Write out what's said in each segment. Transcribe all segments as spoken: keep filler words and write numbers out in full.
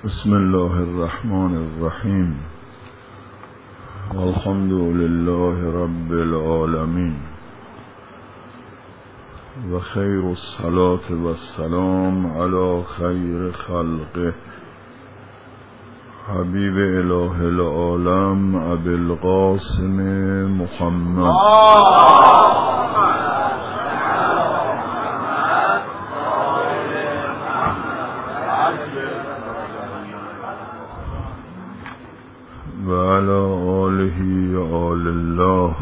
بسم الله الرحمن الرحیم والحمد لله رب العالمین و خیر الصلاة و السلام علی خیر خلقه حبیب اله العالم ابی القاسم محمد و علی آله آل الله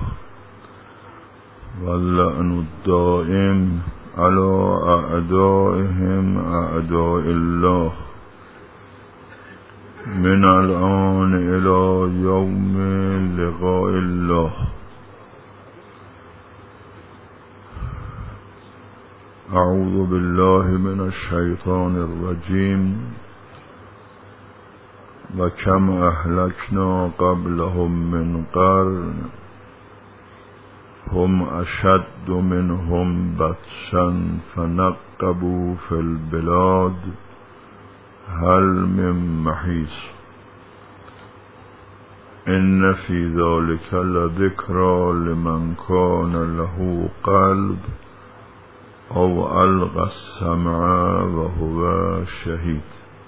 واللعن الدائم علی اعدائهم اعداء الله من الآن الى یوم لقاء الله. اعوذ بالله من الشیطان الرجیم و کم اهلکنا قبلهم من قرن هم اشد منهم بطشا فنقبوا فی البلاد هل من محیص ان فی ذلک لذکری لمن کان له قلب او القی السمع و هو شهید.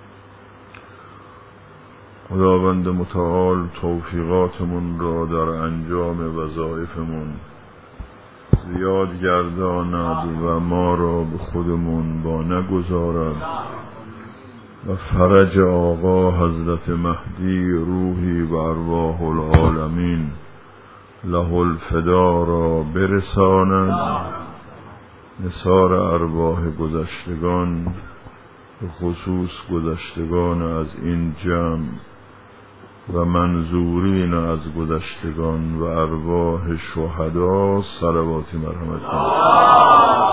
خداوند متعال توفیقاتمون را در انجام وظایفمون زیاد گرداند و ما را به خودمون با نگذارد و فرج آقا حضرت مهدی روحی و ارواح العالمین له الفدا را برساند. نثار ارواح گذشتگان به خصوص گذشتگان از این جمع و منظورین از گذشتگان و ارواح شهدا صلواتی مرحمت کنید.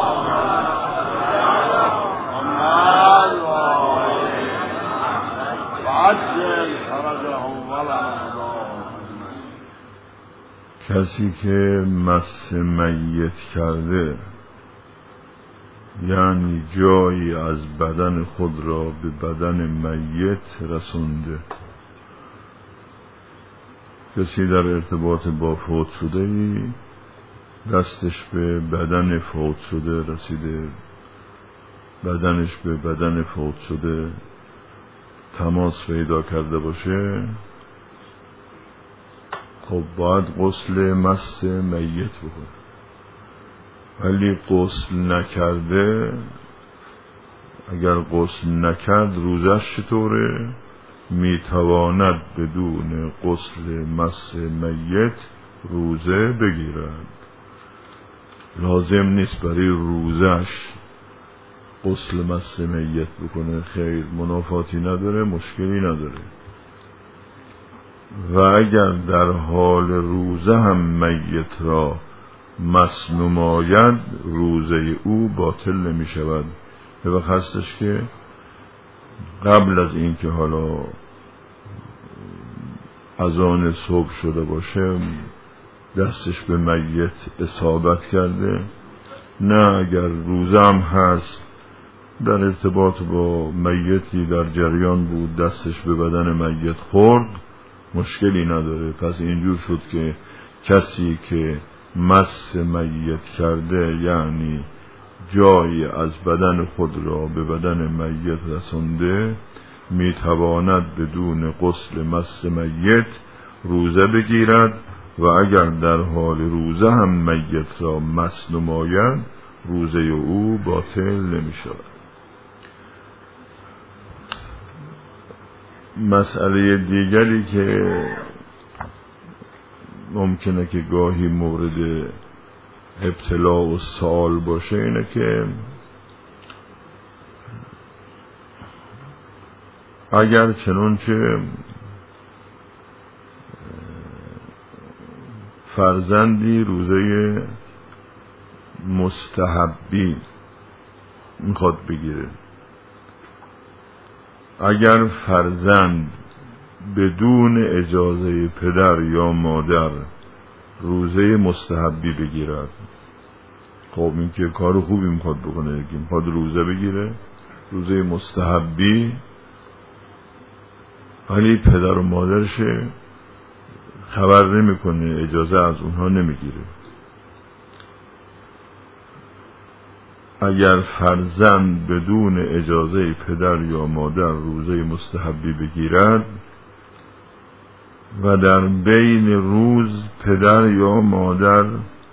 کسی که مس میت کرده یعنی جایی از بدن خود را به بدن میت رسونده، کسی در ارتباط با فوت شده ای دستش به بدن فوت شده رسیده، بدنش به بدن فوت شده تماس پیدا کرده باشه، خب باید غسل مس میت بکنه. ولی غسل نکرده، اگر غسل نکرد روزش چطوره؟ میتواند بدون غسل مس میت روزه بگیرد. لازم نیست برای روزش غسل مس میت بکنه، خیر، منافاتی نداره، مشکلی نداره. و اگر در حال روزه هم میت را مس نماید روزه او باطل نمی شود. به وقت هستش که قبل از این که حالا اذان صبح شده باشه دستش به میت اصابت کرده، نه اگر روزه هم هست در ارتباط با میتی در جریان بود دستش به بدن میت خورد مشکلی نداره. پس اینجور شد که کسی که مس میت کرده یعنی جایی از بدن خود را به بدن میت رسونده میتواند بدون غسل مس میت روزه بگیرد و اگر در حال روزه هم میت را مس نماید روزه او باطل نمی شود. مسئله دیگری که ممکنه که گاهی مورد ابتلا و سوال باشه اینه که اگر چنانچه فرزندی روزه مستحبی میخواد بگیره، اگر فرزند بدون اجازه پدر یا مادر روزه مستحبی بگیرد، خب این که کار خوبی میخواد بکنه، که میخواد روزه بگیره، روزه مستحبی، ولی پدر و مادرش خبر نمیکنه، اجازه از اونها نمیگیره. اگر فرزند بدون اجازه پدر یا مادر روزه مستحبی بگیرد و در بین روز پدر یا مادر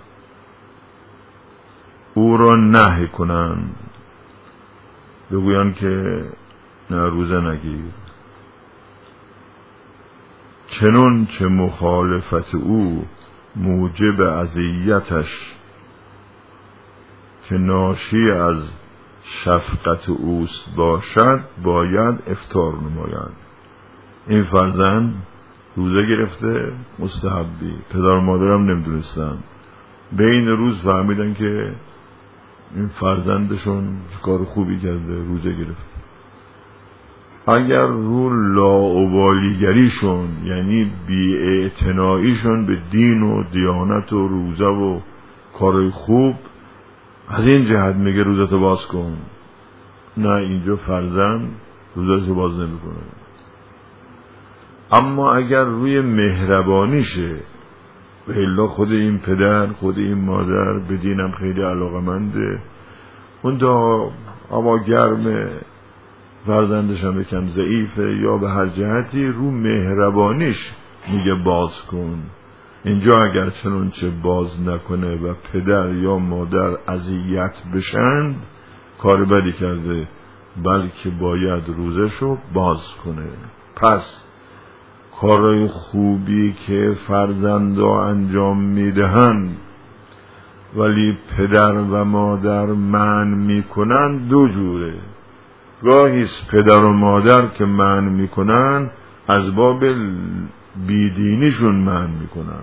او را نهی کنند، بگویند که نه روزه نگیر، چنون چه مخالفت او موجب اذیتش که ناشی از شفقت اوست باشد، باید افطار نماید. این فرزند روزه گرفته مستحبی، پدر و مادرم نمیدونستن، بین روز فهمیدن که این فرزندشون کار خوبی کرده، روزه گرفته. اگر رو لاابالیگریشون، یعنی بی‌اعتناییشون به دین و دیانت و روزه و کار خوب، از این جهت میگه روزتو باز کن، نه، اینجا فرزند روزتو باز نمیکنه. اما اگر روی مهربانیشه، و الا خود این پدر، خود این مادر به دینم خیلی علاقمنده، اون تا اما گرمه، فرزندش هم یکم ضعیفه یا به هر جهتی، رو مهربانیش میگه باز کن. اینجا اگر چنانچه باز نکنه و پدر یا مادر اذیت بشن، کار بدی کرده، بلکه باید روزشو باز کنه. پس کارهای خوبی که فرزندا انجام میدهند ولی پدر و مادر منع میکنن دو جوره. گاهی پدر و مادر که منع میکنن از باب بیدینیشون منع میکنن،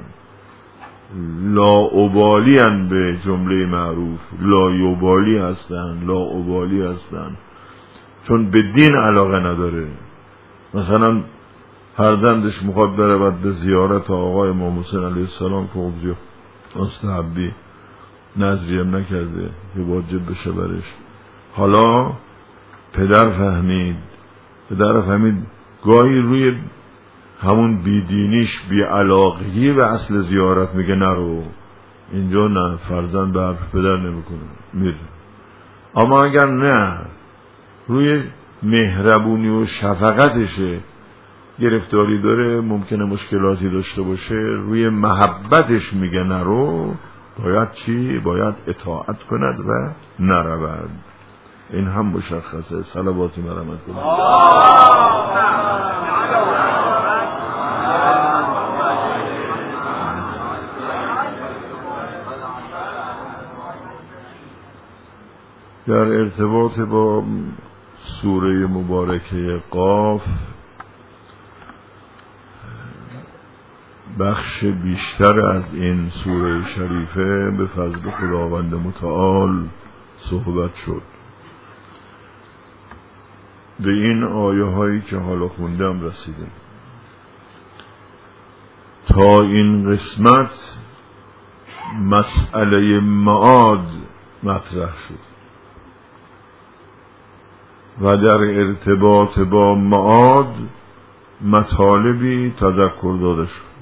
لاابالی هستن، به جمله معروف لایوبالی هستن، لاابالی هستن، چون به دین علاقه نداره. مثلا فرزندش میخواد بره به زیارت آقای امام حسین علیه السلام که خب مستحبی نذریم نکرده که واجب بشه برش، حالا پدر فهمید پدر فهمید گاهی روی همون بیدینیش بی علاقگی به اصل زیارت میگه نرو، اینجا نه، فرزند به حرف پدر نمیکنه، میره. اما اگر نه، روی مهربونی و شفقتشه گرفتاری داره، ممکنه مشکلاتی داشته باشه، روی محبتش میگه نرو، باید چی؟ باید اطاعت کند و نرود. این هم مشخصه. صلواتی مرحمت کنید. در ارتباط با سوره مبارکه قاف، بخش بیشتر از این سوره شریفه به فضل خداوند متعال صحبت شد. به این آیه هایی که حالا خوندم رسیدیم. تا این قسمت مسئله معاد مطرح شد و در ارتباط با معاد مطالبی تذکر داده شد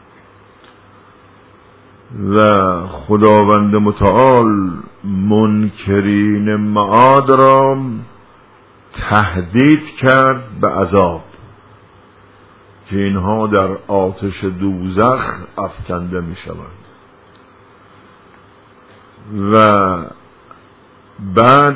و خداوند متعال منکرین معاد را تهدید کرد به عذاب که اینها در آتش دوزخ افکنده می شوند. و بعد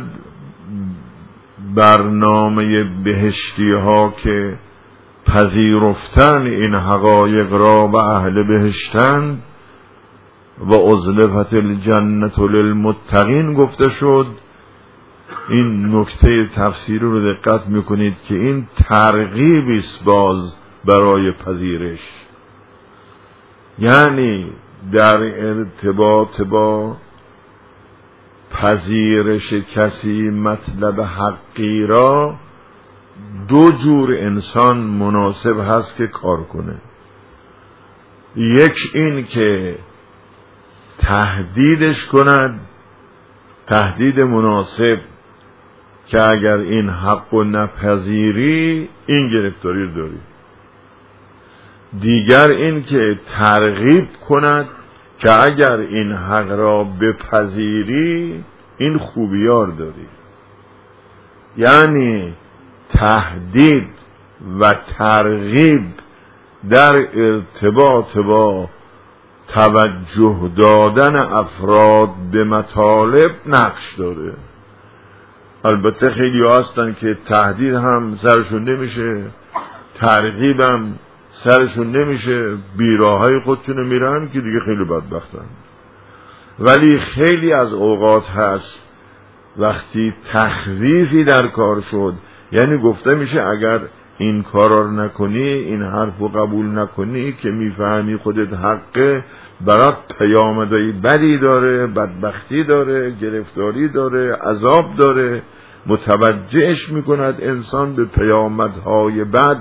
برنامه بهشتی ها که پذیرفتن این حقایق را و اهل بهشتن و ازلفت الجنت للمتقین گفته شد. این نکته تفسیری رو دقت میکنید که این ترغیبی است باز برای پذیرش، یعنی در ارتباط با پذیرش کسی مطلب حقی را دو جور انسان مناسب هست که کار کنه. یک این که تهدیدش کند، تهدید مناسب که اگر این حق و نپذیری این گرفتاری داری، دیگر این که ترغیب کند که اگر این حق را بپذیری این خوبیار داری. یعنی تهدید و ترغیب در ارتباط با توجه دادن افراد به مطالب نقش داره. البته خیلی هستن که تهدید هم سرشون نمیشه، ترغیب هم سرشون نمیشه، بیراهای خودشونو میرن که دیگه خیلی بدبختن. ولی خیلی از اوقات هست وقتی تخویفی در کار شد، یعنی گفته میشه اگر این کارا رو نکنی، این حرف رو قبول نکنی که میفهمی خودت حقه، برات پیامدهای بدی داره، بدبختی داره، گرفتاری داره، عذاب داره، متوجهش میکند انسان به پیامدهای بد.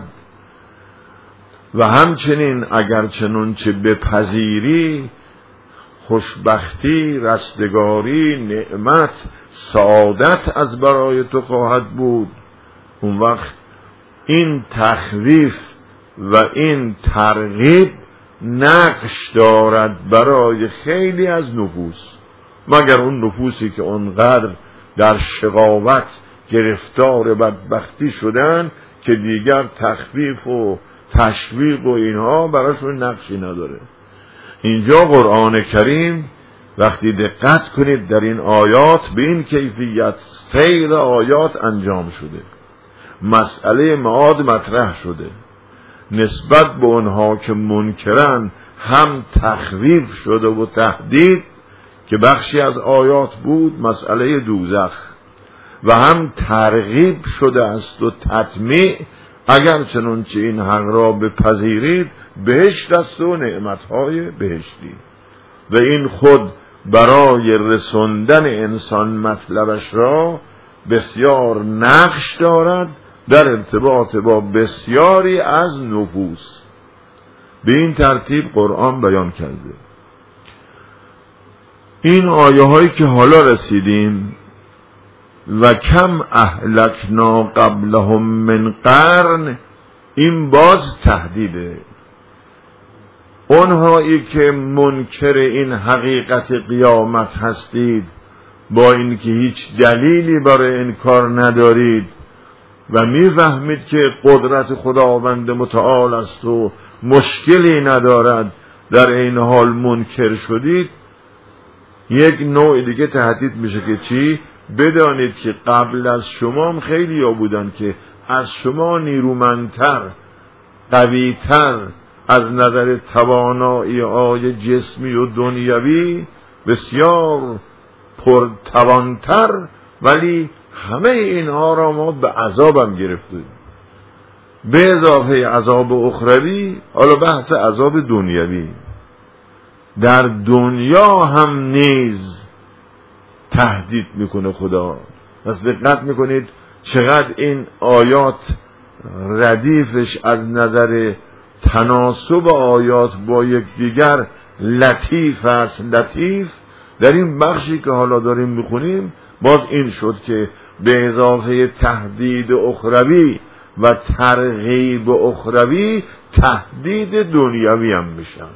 و همچنین اگر چنانچه بپذیری خوشبختی، رستگاری، نعمت، سعادت از برای تو خواهد بود. اون وقت این تخویف و این ترغیب نقش دارد برای خیلی از نفوس، مگر اون نفوسی که اونقدر در شقاوت گرفتار بدبختی شدن که دیگر تخویف و تشویق و اینها براشون نقشی نداره. اینجا قرآن کریم وقتی دقت کنید در این آیات به این کیفیت سیر آیات انجام شده، مسئله معاد مطرح شده، نسبت به اونها که منکرن هم تخویف شده و تهدید که بخشی از آیات بود مسئله دوزخ، و هم ترغیب شده است و تطمیع اگر چنانچه این حق را بپذیرید بهشت است و نعمتهای بهشتی. و این خود برای رسوندن انسان مطلبش را بسیار نقش دارد در ارتباط با بسیاری از نفوس. به این ترتیب قرآن بیان کرده. این آیه هایی که حالا رسیدیم و کم اهلکنا قبلهم من قرن، این باز تهدیده. اونهایی که منکر این حقیقت قیامت هستید، با اینکه هیچ دلیلی برای انکار ندارید و میفهمید که قدرت خداوند متعال است و مشکلی ندارد، در این حال منکر شدید، یک نوع دیگه تهدید میشه که چی؟ بدانید که قبل از شما هم خیلی ها بودن که از شما نیرومندتر، قویتر، از نظر توانایی آی جسمی و دنیوی بسیار پرتوانتر، ولی همه اینها را ما به عذابم گرفتیم، به اضافه عذاب اخروی. حالا بحث عذاب دنیوی، در دنیا هم نیز تهدید میکنه خدا. پس دقت میکنید چقدر این آیات ردیفش از نظر تناسب آیات با یکدیگر لطیف است. لطیف در این بخشی که حالا داریم میخونیم باز این شد که به اضافه تهدید اخروی و ترغیب اخروی تهدید دنیوی هم میشن.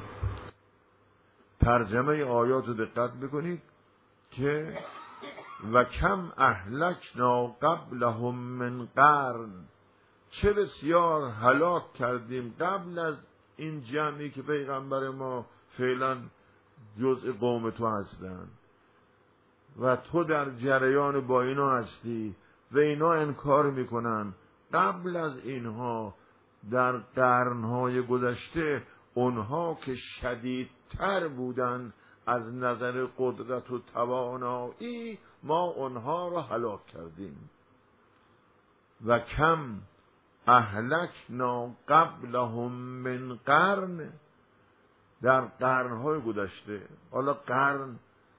ترجمه آیات رو دقت بکنید که و کم اهلکنا قبلهم من قرن، چه بسیار هلاک کردیم قبل از این جمعی که پیغمبر ما فعلا جزء قوم تو هستن و تو در جریان با اینا هستی و اینا انکار میکنن. قبل از اینها در قرنهای گذشته اونها که شدیدتر بودن از نظر قدرت و توانایی، ما اونها را هلاک کردیم. و کم اهلکنا قبلهم من قرن، در قرنهای گذشته. حالا قرن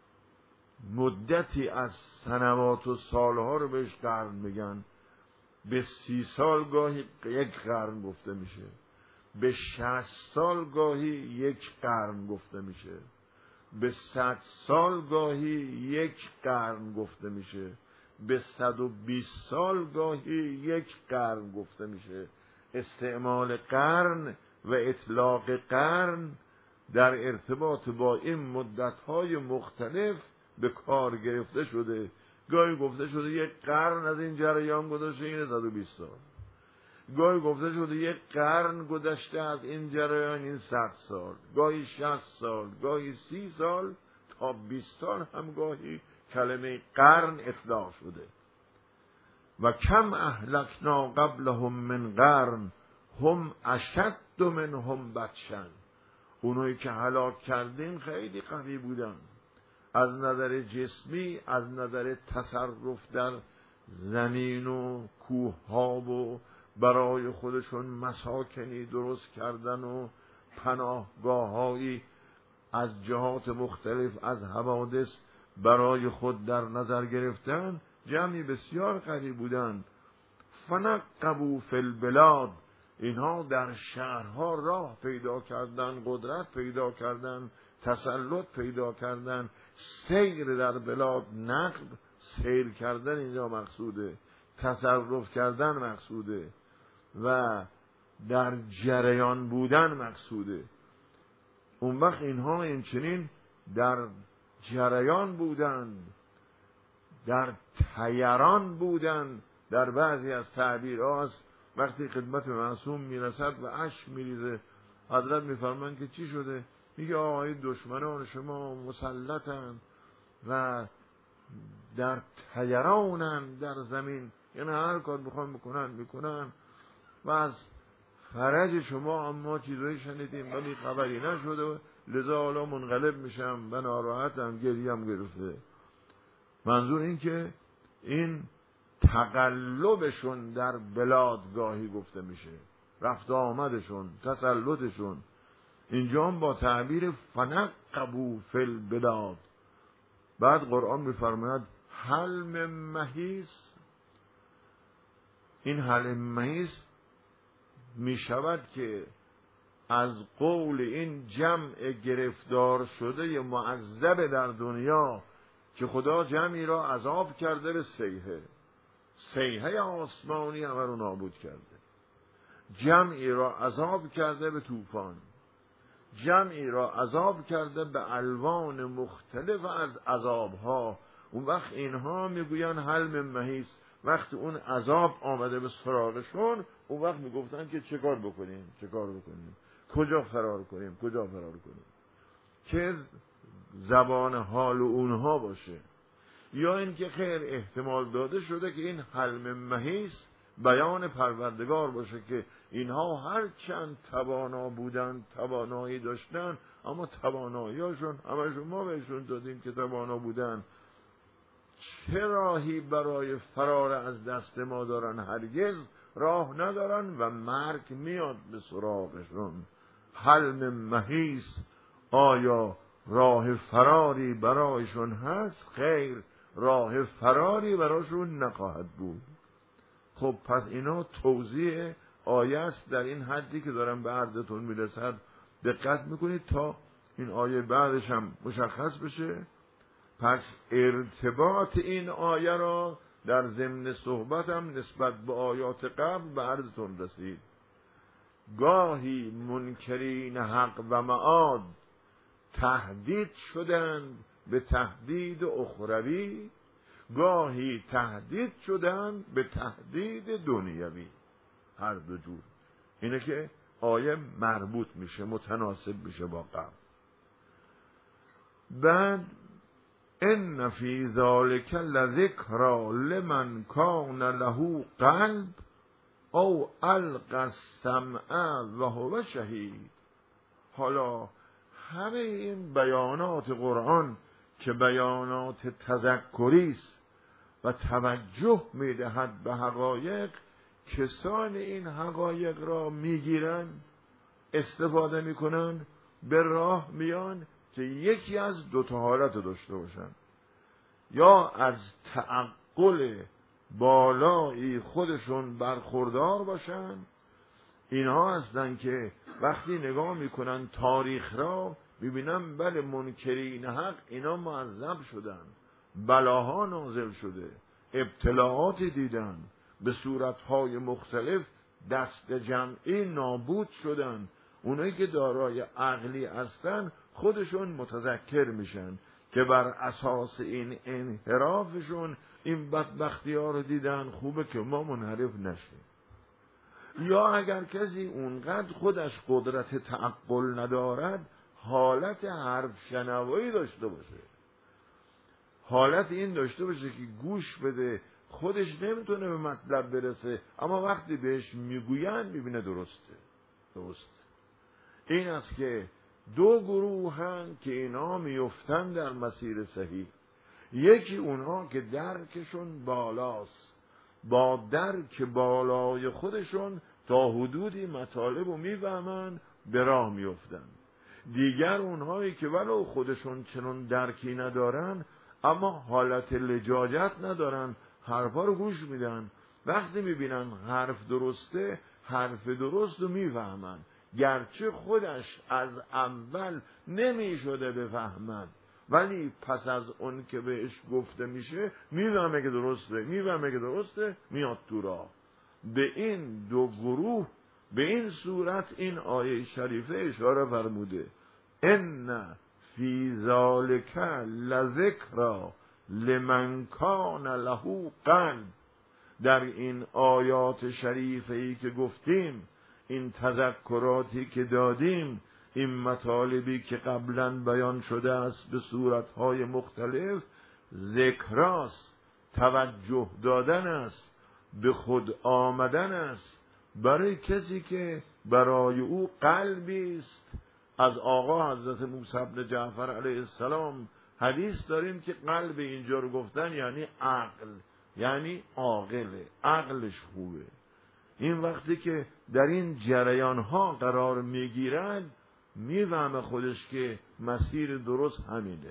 مدتی از سنوات و سالها رو بهش قرن میگن. به سی سال گاهی یک قرن گفته میشه، به شصت سال گاهی یک قرن گفته میشه، به صد سال گاهی یک قرن گفته میشه، به صد و بیست سال گاهی یک قرن گفته میشه. استعمال قرن و اطلاق قرن در ارتباط با این مدت‌های مختلف به کار گرفته شده. گاهی گفته شده یک قرن از این جریان گذشته، این صد و بیست سال. گاهی گفته شده یک قرن گذشته از این جریان، این صد سال. گاهی شصت سال، گاهی سی سال تا بیست سال هم گاهی کلمه قرن اطلاق شده. و کم اهلکنا قبلهم من قرن هم اشد منهم بطشا. اونایی که هلاک کردیم خیلی قوی بودن از نظر جسمی، از نظر تصرف در زمین و کوه ها و برای خودشون مساکنی درست کردن و پناهگاه‌هایی از جهات مختلف از حوادث برای خود در نظر گرفتن. جمعی بسیار قوی بودند. فنقبوا فی البلاد، اینها در شهرها راه پیدا کردن، قدرت پیدا کردن، تسلط پیدا کردن. سیر در بلاد، نقب سیر کردن اینجا مقصوده، تصرف کردن مقصوده و در جریان بودن مقصوده. اون وقت اینها این چنین در جریان بودن، در تیران بودن. در بعضی از تعبیرات وقتی خدمت معصوم میرسد و اشک میریزه، حضرت میفرمان که چی شده؟ میگه آقای دشمنان شما مسلطن و در تیرانن در زمین، یعنی هر کار بخوان میکنن میکنن و از فرج شما اما چیزایی شنیدیم ولی خبری نشده، لذا حالا منقلب میشم و ناراحتم، گریم گرفته. منظور این که این تقلبشون در بلاد گاهی گفته میشه، رفت آمدشون، تسلطشون. اینجا با تعبیر فنقبوا فی البلاد. بعد قرآن میفرماید هل من محیص. این هل من محیص میشود که از قول این جمع گرفتار شده معذب در دنیا که خدا جمعی را عذاب کرده به سیحه، سیحه آسمانی همه رو نابود کرده، جمعی را عذاب کرده به طوفان، جمعی را عذاب کرده به الوان مختلف از عذابها. اون وقت اینها میگوین هل من محیص. وقتی اون عذاب آمده به سراغشون، اون وقت میگفتن که چه کار بکنیم، چه کار بکنیم، کجا فرار کنیم، کجا فرار کنیم، که زبان حال اونها باشه. یا اینکه خیر احتمال داده شده که این هل من محیص بیان پروردگار باشه که اینها هر چند توانا بودن، توانایی داشتن، اما توانایی‌هاشون همشون ما بهشون دادیم که توانا بودن، چه راهی برای فرار از دست ما دارن؟ هرگز راه ندارن و مرگ میاد به سراغشون. هل من محیص، آیا راه فراری برایشون هست؟ خیر، راه فراری برایشون نخواهد بود. خب پس اینا توضیح آیه است در این حدی که دارم به عرضتون میرسد. دقت میکنید تا این آیه بعدش هم مشخص بشه. پس ارتباط این آیه را در ضمن صحبتم نسبت به آیات قبل به عرضتون رسید. گاهی منکرین حق و معاد تهدید شدند به تهدید اخروی، گاهی تهدید شدند به تهدید دنیوی. هر دو جور اینه که آیه مربوط میشه، متناسب میشه با قبل. بعد ان فی ذلک لذکری لمن کان له قلب او القى السمع و هو شهید. حالا همه این بیانات قرآن که بیانات تذکری است و توجه میدهد به حقایق، کسان این حقایق را میگیرن، استفاده میکنن، به راه میان که یکی از دو تا حالت داشته باشن: یا از تعقل بالایی خودشون برخوردار باشن. اینها هستن که وقتی نگاه میکنن تاریخ را میبینن بله منکرین حق اینا معذب شدن، بلاها نازل شده، ابتلاعات دیدن، به صورتهای مختلف دست جمعی نابود شدن. اونایی که دارای عقلی هستن خودشون متذکر میشن که بر اساس این انحرافشون این بدبختی ها رو دیدن، خوبه که ما منحرف نشیم. یا اگر کسی اونقدر خودش قدرت تعقل ندارد، حالت حرف شنوایی داشته باشه، حالت این داشته باشه که گوش بده، خودش نمیتونه به مطلب برسه اما وقتی بهش میگوین میبینه درسته. درسته. این است که دو گروه هن که اینا میفتن در مسیر صحیح. یکی اونها که درکشون بالاست، با درک بالای خودشون تا حدودی مطالب رو میفهمن به راه میفتن. دیگر اونهایی که ولو خودشون چنون درکی ندارن اما حالت لجاجت ندارن، حرفا رو گوش میدن، وقتی میبینن حرف درسته حرف درست رو میفهمن، گرچه خودش از اول نمیشده بفهمد ولی پس از اون که بهش گفته میشه میفهمه که درسته، میفهمه که درسته، میاد تو راه. به این دو گروه به این صورت این آیه شریفه اشاره فرموده ان فی ذالک لذکری لمن کان له قلب. در این آیات شریفه ای که گفتیم، این تذکراتی که دادیم، این مطالبی که قبلا بیان شده است به صورتهای مختلف، ذکراست، توجه دادن است، به خود آمدن است برای کسی که برای او قلبی است. از آقا حضرت موسی بن جعفر علیه السلام حدیث داریم که قلب اینجا رو گفتن یعنی عقل، یعنی عاقله، عقلش خوبه. این وقتی که در این جریان ها قرار میگیرد میفهمه خودش که مسیر درست همینه.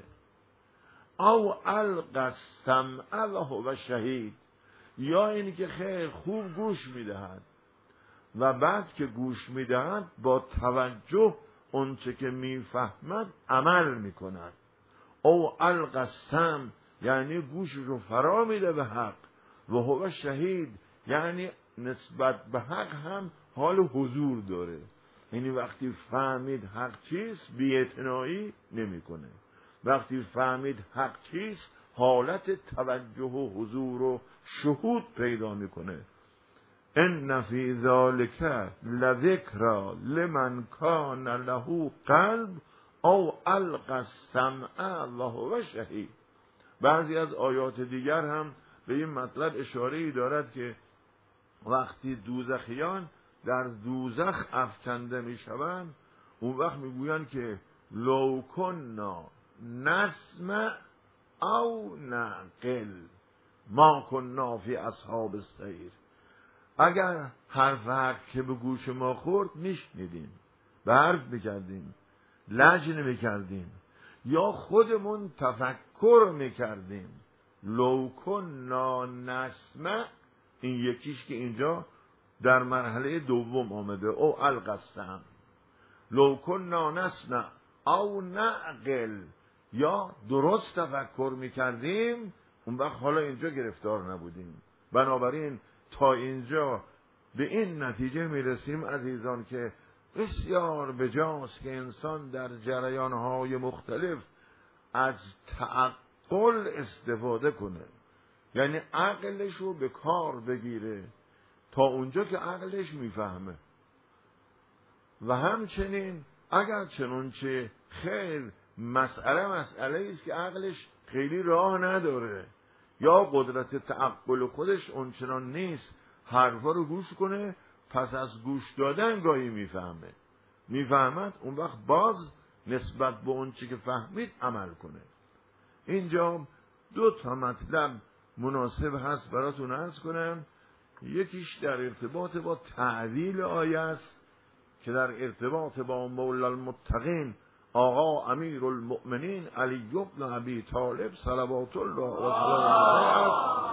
او القى السمع و هو شهید، یا اینی که خیلی خوب گوش میدهد و بعد که گوش میدهد با توجه اونچه که میفهمد عمل میکند. او القى السمع یعنی گوشش رو فرا میده به حق، و هو شهید یعنی نسبت به حق هم حال حضور داره، یعنی وقتی فهمید حق چیست بی‌اعتنایی نمیکنه، وقتی فهمید حق چیست حالت توجه و حضور و شهود پیدا میکنه. ان فی ذالک لذکری لمن کان له قلب او القى السمع و هو شهید. بعضی از آیات دیگر هم به این مطلب اشاره‌ای دارد که وقتی دوزخیان در دوزخ افکنده میشوند اون وقت میگویند که لو کنا نسمع او نعقل ما کنا فی اصحاب السعیر. اگر حرف حق که به گوش ما خورد میشنیدیم، به حرف میکردیم، لج نمیکردیم یا خودمون تفکر میکردیم. لو کنا نسمع، این یکیش که اینجا در مرحله دوم آمده، او القسم. لو کنا نسمع او نعقل، یا درست تفکر میکردیم اون وقت حالا اینجا گرفتار نبودیم. بنابراین تا اینجا به این نتیجه میرسیم عزیزان که بسیار بجاست که انسان در جریانهای مختلف از تعقل استفاده کنه، یعنی عقلش رو به کار بگیره تا اونجا که عقلش میفهمه. و همچنین اگر چنانچه خیر مسئله مسئله است که عقلش خیلی راه نداره یا قدرت تعقل خودش اونچنان نیست، حرفا رو گوش کنه، پس از گوش دادن گاهی میفهمه، میفهمد اون وقت باز نسبت به اون چی که فهمید عمل کنه. اینجا دو تا مطلب مناسب هست براتون عرض کنم. یکیش در ارتباط با تعویل آیه است که در ارتباط با مولا المتقین آقا امیر المؤمنین علی بن ابی طالب صلوات الله و سلامه علیه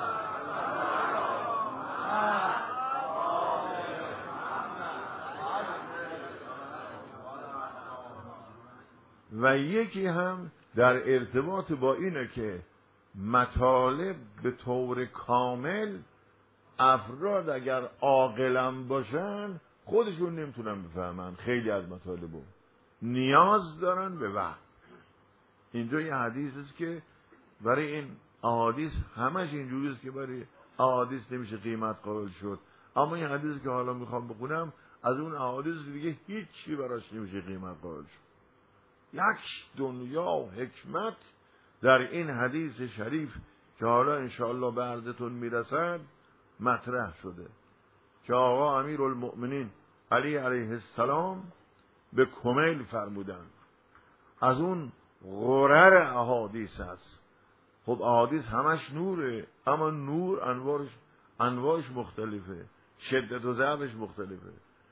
و یکی هم در ارتباط با اینه که مطالب به طور کامل افراد اگر عاقلن باشن خودشون نمیتونن بفهمن خیلی از مطالبو، نیاز دارن به وحی. اینجا یه حدیث است که برای این احادیث همش اینجوری است که برای احادیث نمیشه قیمت قائل شد، اما این حدیثی که حالا میخوام بخونم از اون احادیث دیگه هیچی براش نمیشه قیمت قائل شد. یک دنیا حکمت در این حدیث شریف که حالا انشاءالله به عرضتون میرسد مطرح شده که آقا امیرالمؤمنین علی علیه السلام به کمیل فرمودند. از اون غرر احادیث هست. خب احادیث همش نوره، اما نور انواعش انواعش مختلفه، شدت و ضعفش مختلفه.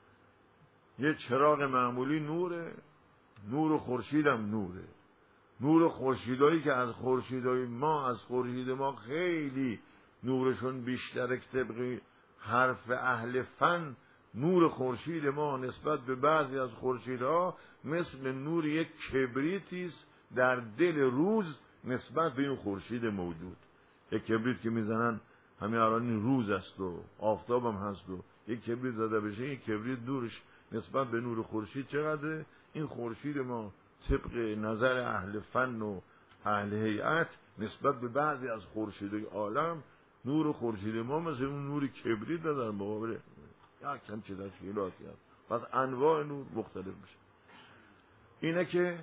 یه چراغ معمولی نوره، نور خورشید هم نوره. نور خورشیدایی که از خورشیدای ما از خورشید ما خیلی نورشون بیشتره که طبق حرف اهل فن نور خورشید ما نسبت به بعضی از خورشیدها مثل نور یک کبریتی است در دل روز نسبت به این خورشید موجود. یک کبریت که میزنن همین الان این روز است و آفتاب هم هست و یک کبریت زده بشه، این کبریت نورش نسبت به نور خورشید چقدره؟ این خورشید ما طبق نظر اهل فن و اهل هیئت نسبت به بعضی از خورشیدهای عالم نور خورشید ما مثل اون نور کبریت در مقابل یک کم چه تشکیلاتی هست. پس انواع نور مختلف میشه. اینه که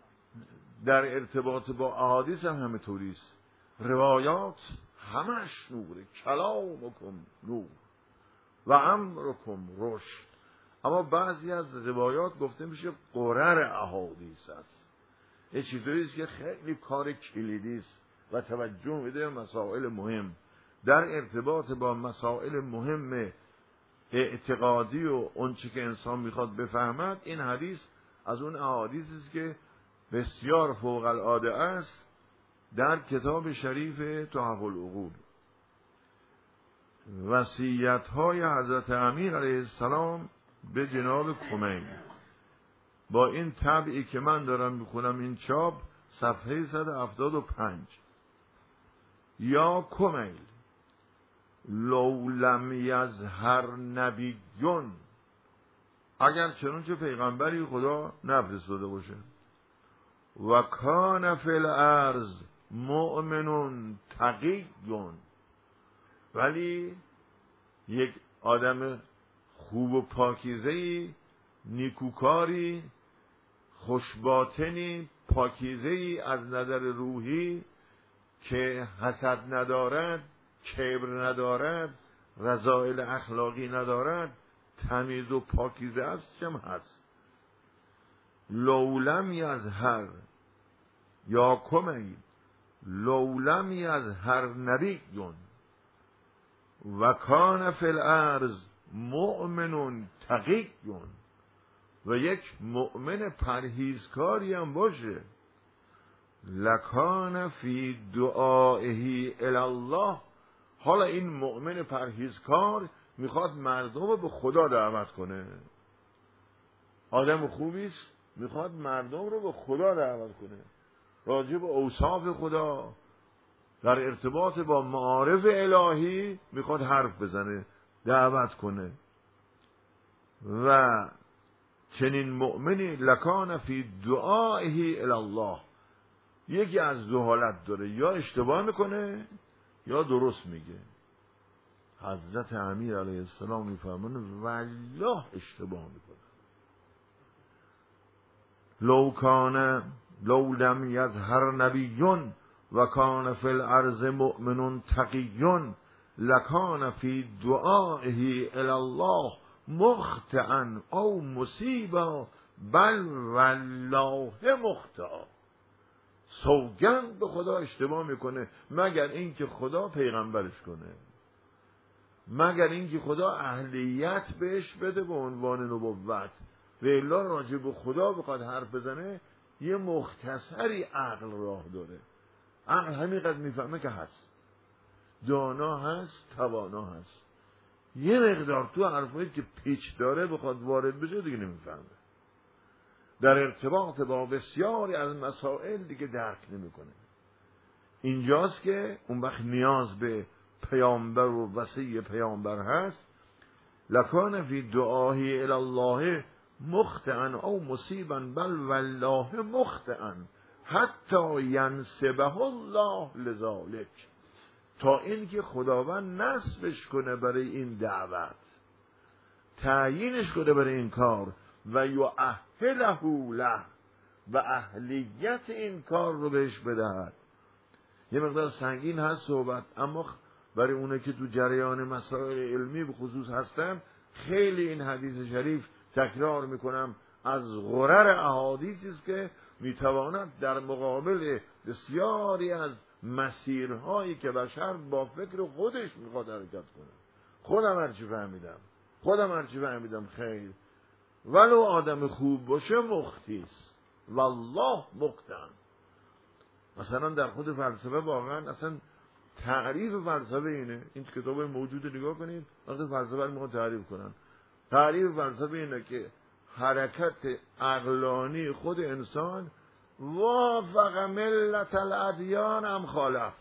در ارتباط با احادیث هم همه طوریست. روایات همش نوره، کلامکم نور و امرکم رشد. اما بعضی از روایات گفته میشه غرر احادیث است. یه چیزایی است که خیلی کار کلیدی است و توجه میده مسائل مهم. در ارتباط با مسائل مهم اعتقادی و اون چی که انسان میخواد بفهمد، این حدیث از اون احادیث است که بسیار فوق العاده است. در کتاب شریف تحف العقول وصیت‌های حضرت امیر علیه السلام به جناب کمیل، با این طبعی که من دارم میخونم این چاپ صفحه صد و هفتاد و پنج. یا کمیل لو لم یظهر نبیون، اگر چنانچه پیغمبری خدا نفرستاده باشه، و کان فی الارض مؤمن تقیون، ولی یک آدم خوب و پاکیزه‌ای، نیکوکاری، خوشباطنی، پاکیزه‌ای از نظر روحی که حسد ندارد، کبر ندارد، رذائل اخلاقی ندارد، تمیز و پاکیزه است چم هست. لولم یظهر یا کمی لولم یظهر نبیون و کان فی الارض مؤمن تقیون، و یک مؤمن پرهیزکاری هم باشه، لکان فی دعائه الی الله. حالا این مؤمن پرهیزکار میخواد مردم رو به خدا دعوت کنه، آدم خوبی است، میخواد مردم رو به خدا دعوت کنه، راجع به اوصاف خدا در ارتباط با معارف الهی میخواد حرف بزنه، دعوت کنه. و چنین مؤمنی لکان فی دعائه الی الله، یکی از دو حالت داره، یا اشتباه میکنه یا درست میگه. حضرت امیر علیه السلام میفرمونه والله اشتباه میکنه. لو کان لو لم یظهر نبیون و کان فی الارض مؤمن تقیون لکان فی دعائه الی الله مخطئا او مصیبا بل والله مخطئا. سوگند به خدا اشتباه میکنه مگر اینکه خدا پیغمبرش کنه، مگر اینکه خدا اهلیت بهش بده به عنوان نبوت، و الا راجع به خدا بخواد حرف بزنه یه مختصری عقل راه داره. عقل همینقدر میفهمه که هست، دانا هست، توانا هست. یه مقدار تو حرفایی که پیچ داره بخواد وارد بشه دیگه نمیفهمه، در ارتباط با بسیاری از مسائل دیگه درک نمیکنه. اینجاست که اون وقت نیاز به پیامبر و وصی پیامبر هست. لکان فی دعاهی الی الله مخطئا او مصیبا بل والله مخطئا حتی ینسبه الله لذالک، تا اینکه خداوند نسبش کنه برای این دعوت، تعیینش کنه برای این کار و یؤهله له، و اهلیت این کار رو بهش بدهد. یه مقدار سنگین هست صحبت، اما برای اونه که تو جریان مسائل علمی به خصوص هستن خیلی این حدیث شریف تکرار میکنم از غرر احادیثی است که میتواند در مقابل بسیاری از مسیرهایی که بشر با فکر خودش میخواد حرکت کنه. خودم هرچی فهمیدم خودم هرچی فهمیدم خیر، ولو آدم خوب باشه مخطیست والله مقتن. مثلا در خود فلسفه واقعا اصلا تعریف فلسفه اینه، این کتاب موجود نگاه کنید وقتی فلسفه رو میخوان تعریف کنن، تعریف فلسفه اینه که حرکت عقلانی خود انسان وافق ملت الادیان ام خالف،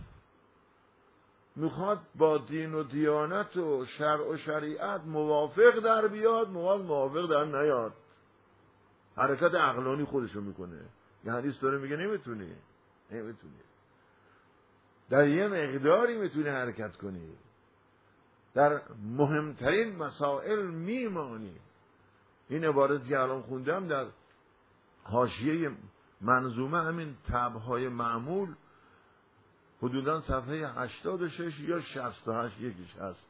میخواد با دین و دیانت و شرع و شریعت موافق در بیاد، موافق موافق در نیاد، حرکت عقلانی خودشو میکنه. یه حدیث داره میگه نمیتونی نمیتونی در یه مقداری میتونی حرکت کنی، در مهمترین مسائل میمانی. این عبارت که الان خوندم در حاشیه منظومه همین طبعهای معمول حدوداً صفحه هشتاد و شش یا شصت و هشت یکیش هست.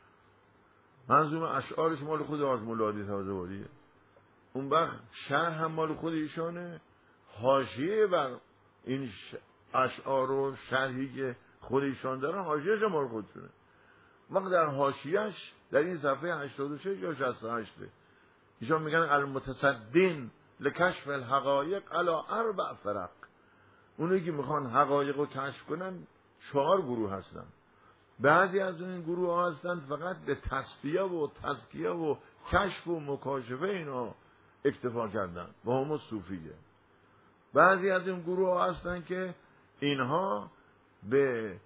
منظومه اشعارش مال خود آزمولادی تازه‌واریه، اون وقت شرح هم مال خود ایشانه، حاشیه بر این اشعار و شرحی که خود ایشان دارن حاشیه‌اش هم مال خودشونه. وقت در حاشیه‌اش در این صفحه هشتاد و شش یا شصت و هشت ایشان میگن المتصدین لکشف الحقایق علی اربع فرق. اونایی که میخوان حقایق رو کشف کنن چهار گروه هستن. بعضی از این گروه ها هستن فقط به تصفیه و تزکیه و کشف و مکاشفه اینا اکتفا کردن و هم صوفیه. بعضی از این گروه ها هستن که اینها به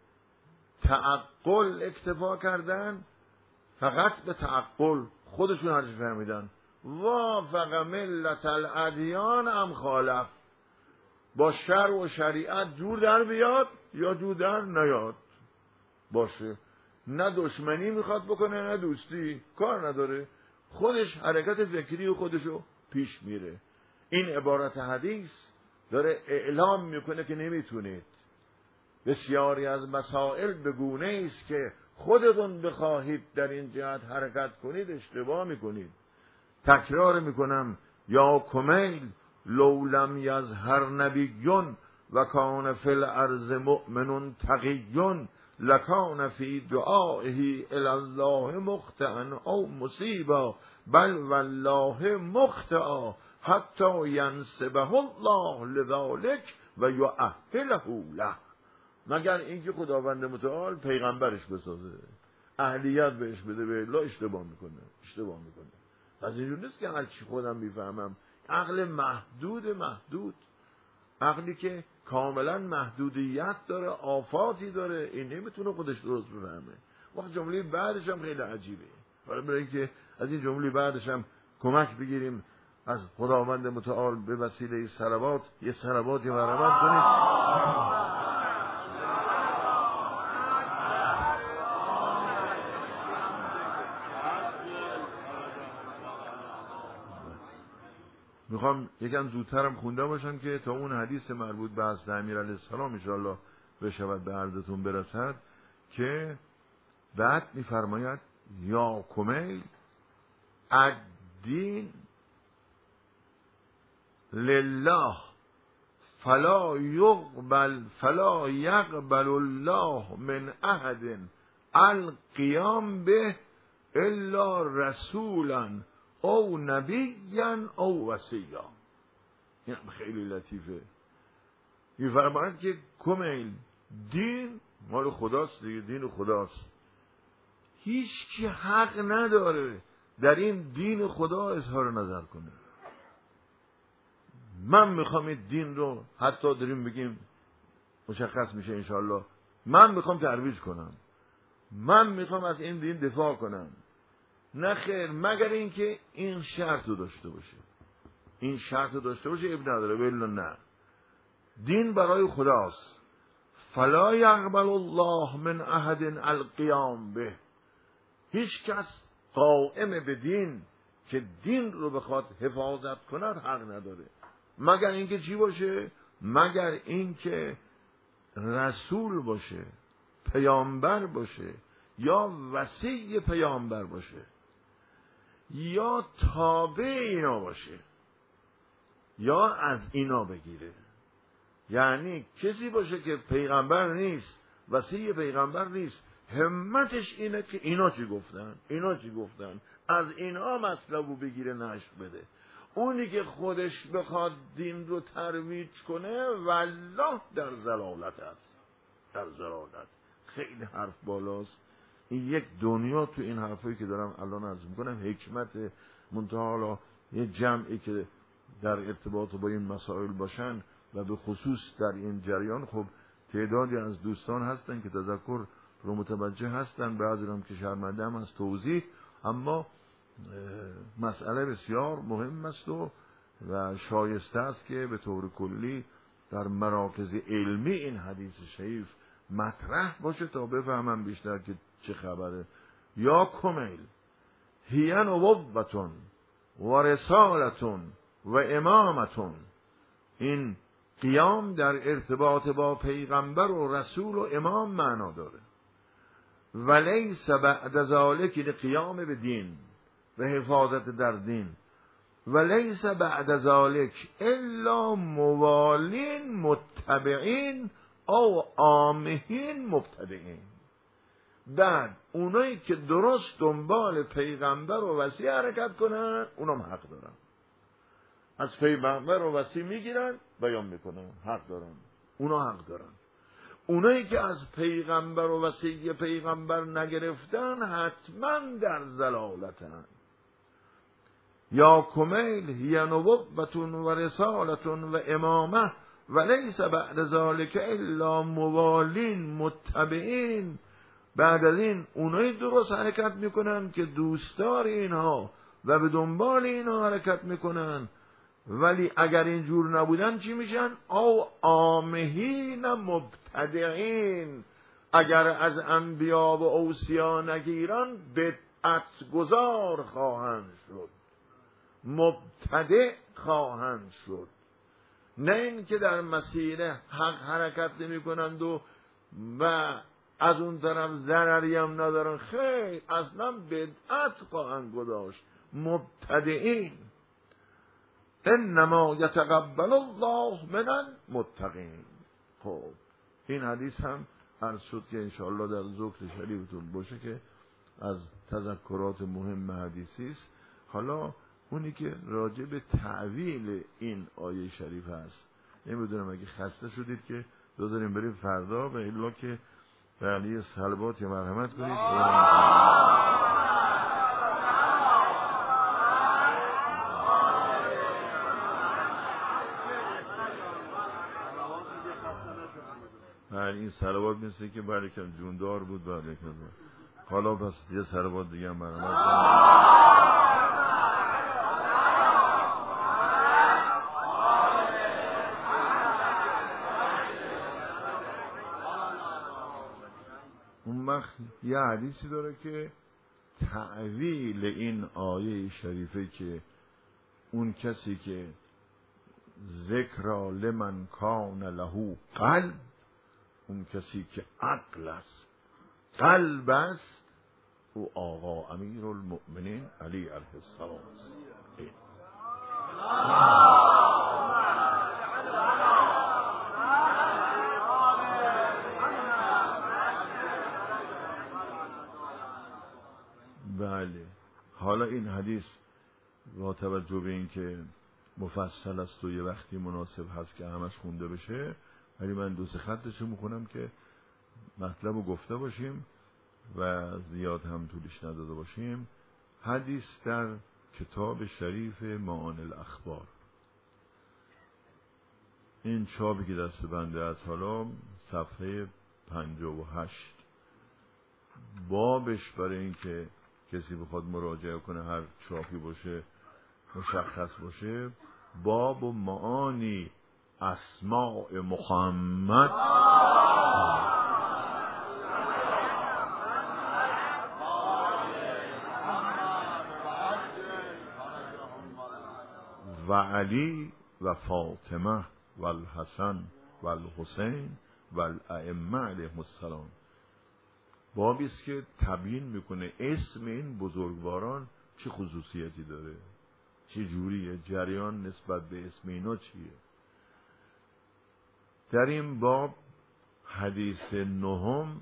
تعقل اکتفا کردن، فقط به تعقل خودشون هرچی فهمیدن. وافق ملت الادیان ام خالف، با شرع و شریعت جور در بیاد یا جور در نیاد باشه، نه دشمنی میخواد بکنه نه دوستی، کار نداره، خودش حرکت فکری و خودشو پیش میره. این عبارت حدیث داره اعلام میکنه که نمیتونید، بسیاری از مسائل به گونه است که خودتون بخواهید در این جهت حرکت کنید اشتباه میکنید. تکرار میکنم یا کمیل لو لم یظهر نبیون و کان فی الارض مؤمن تقی لکان فی دعائه الی الله مخطئا او مصیبا بل والله مخطئا حتی ینسبه الله لذالک و یؤهله له، مگر اینکه خداوند متعال پیغمبرش بسازه، اهلیت بهش بده، به الا اشتباه میکنه اشتباه میکنه. از اینجور نیست که هر چی خودم میفهمم. عقل محدود محدود عقلی که کاملا محدودیت داره، آفاتی داره، این نمیتونه خودش درست بفهمه. وقت جمله بعدش هم خیلی عجیبه. حالا برای اینکه از این جمله بعدش هم کمک بگیریم از خداوند متعال به وسیله صلوات، یه صلواتی مرحمت کنید. میخوام یکم زودترم خونده باشم که تا اون حدیث مربوط به حضرت امیر علیه السلام انشاءالله بشود به عرضتون برسد، که بعد میفرماید یا کمیل الدین لله فلا یقبل فلا یقبل الله من احد القیام به الا رسولا او نبیًا او وصیا. این خیلی لطیفه. میفرماید که کمیل دین مال خداست دیگه، دین خداست، هیچ کی حق نداره در این دین خدا اظهار نظر کنه. من میخوام این دین رو، حتی داریم بگیم مشخص میشه انشالله، من میخوام ترویج کنم، من میخوام از این دین دفاع کنم، نه خیر، مگر اینکه این شرط رو داشته باشه. این شرط رو داشته باشه ابن نداره، ولی نه، دین برای خداست. فلا یقبل الله من احد القیام به، هیچ کس قائم به دین که دین رو بخواد حفاظت کند حق نداره، مگر اینکه چی باشه؟ مگر اینکه رسول باشه، پیامبر باشه، یا وصی پیامبر باشه، یا تابع اینا باشه، یا از اینا بگیره. یعنی کسی باشه که پیغمبر نیست، وصی پیغمبر نیست، همتش اینه که اینا چی گفتن، اینا چی گفتن، از اینا مطلبو بگیره نشر بده. اونی که خودش بخواد دین رو ترویج کنه والله در ضلالت است، در ضلالت. خیلی حرف بالاست، این یک دنیا تو این حرفایی که دارم الان عرض میکنم حکمت منتها. حالا یه جمعی که در ارتباط با این مسائل باشن و به خصوص در این جریان، خب تعدادی از دوستان هستن که تذکر رو متوجه هستن، بعضی هم که شرمنده هم از توضیح، اما مسئله بسیار مهم است و و شایسته است که به طور کلی در مراکز علمی این حدیث شریف مطرح باشه تا بفهمم بیشتر که چه خبره. یا کمیل هی نبوتون و رسالتون و امامتون، این قیام در ارتباط با پیغمبر و رسول و امام معنا داره. ولیس بعد ذالک، قیام به دین و حفاظت در دین، ولیس بعد ذالک الا موالین متبعین او عامهین مبتدعین. بعد اونایی که درست دنبال پیغمبر و وصی حرکت کنن اونام حق دارن، از پیغمبر و وصی میگیرن بیان میکنن، حق دارن، اونا حق دارن. اونایی که از پیغمبر و وصی پیغمبر نگرفتن حتما در ضلالتن. یا کمیل هی نبوتون و رسالتون و امامه ولیس بعد ذالک الا موالین متبعین. بعد از این اونایی درست حرکت میکنن که دوستدار اینها و به دنبال اینها حرکت میکنن، ولی اگر اینجور نبودن چی میشن؟ او عامهین مبتدعین، اگر از انبیا و اوصیا نگیرن بدعت گذار خواهند شد، مبتدع خواهند شد. نه این که در مسیر حق حرکت نمی کنند و و از اون طرف ضرری هم ندارن، خیر اصلا بدعت خواهند گذاشت، مبتدعین. انما یتقبل الله من المتقین. خب این حدیث هم عرض شد که انشاءالله در ذکر شریفتون باشه که از تذکرات مهم حدیثی است. حالا اونی که راجع به تعویل این آیه شریف هست، نمیدونم اگه خسته شدید که بذاریم بریم فردا، و الا که به علی صلوات یا مرحمت کنید. این صلوات مثل که برای کم جوندار بود، برای کم حالا پس یه صلوات دیگه هم مرحمت کنید. اون وقت یه حدیثی داره که تعویل این آیه شریفه که اون کسی که ذکر لمن کان له قلب، اون کسی که عقل است، قلب است، او آقا امیر المؤمنین علی علیه السلام است. بله، حالا این حدیث با توجه به این که مفصل است و یه وقتی مناسب هست که همش خونده بشه، ولی من دو سه خطش رو میخونم که مطلب رو گفته باشیم و زیاد هم طولش نداده باشیم. حدیث در کتاب شریف معانی الاخبار، این چاپی که دست بنده از حالا صفحه پنجاه و هشت، بابش برای این که کسی بخواد مراجعه کنه هر چاپی باشه مشخص باشه، باب و معانی اسماء محمد و علی و فاطمه و الحسن و الحسین و الائمه علیهم السلام. بابی است که تبیین میکنه اسم این بزرگواران چه خصوصیتی داره، چه جوریه، جریان نسبت به اسم اینا چیه. در این باب حدیث نهم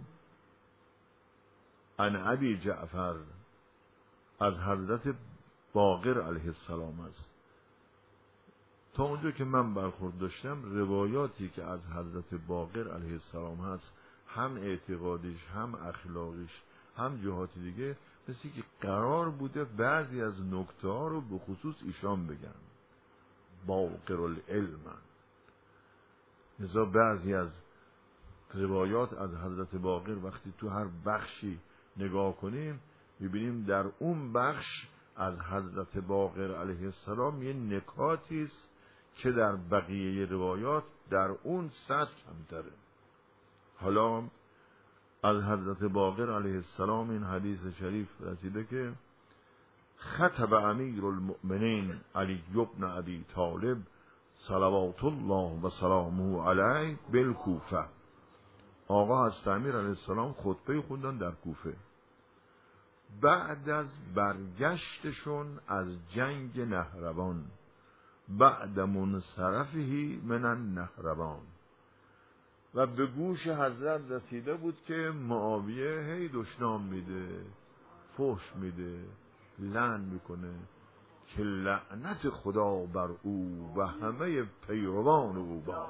عن ابی جعفر از حضرت باقر علیه السلام است. تا اونجا که من برخورد داشتم روایاتی که از حضرت باقر علیه السلام هست، هم اعتقادیش هم اخلاقیش هم جهات دیگه، مثل که قرار بوده بعضی از نکته ها رو به خصوص ایشان بگن. باقر العلم. لذا بعضی از روایات از حضرت باقر وقتی تو هر بخشی نگاه کنیم میبینیم در اون بخش از حضرت باقر علیه السلام یه نکاتی است که در بقیه روایات در اون سطح کمتره. حالا از حضرت باقر علیه السلام این حدیث شریف رسیده که خطب امیر المؤمنین علی بن ابی طالب صلوات الله و سلامه علیه بالکوفه. آقا از امیر علیه السلام خطبه خوندن در کوفه بعد از برگشتشون از جنگ نهروان، بعد منصرفه من النهروان. و به گوش حضرت رسیده بود که معاویه هی دشنام میده، فحش میده، لعن میکنه که لعنت خدا بر او و همه پیروان او باد.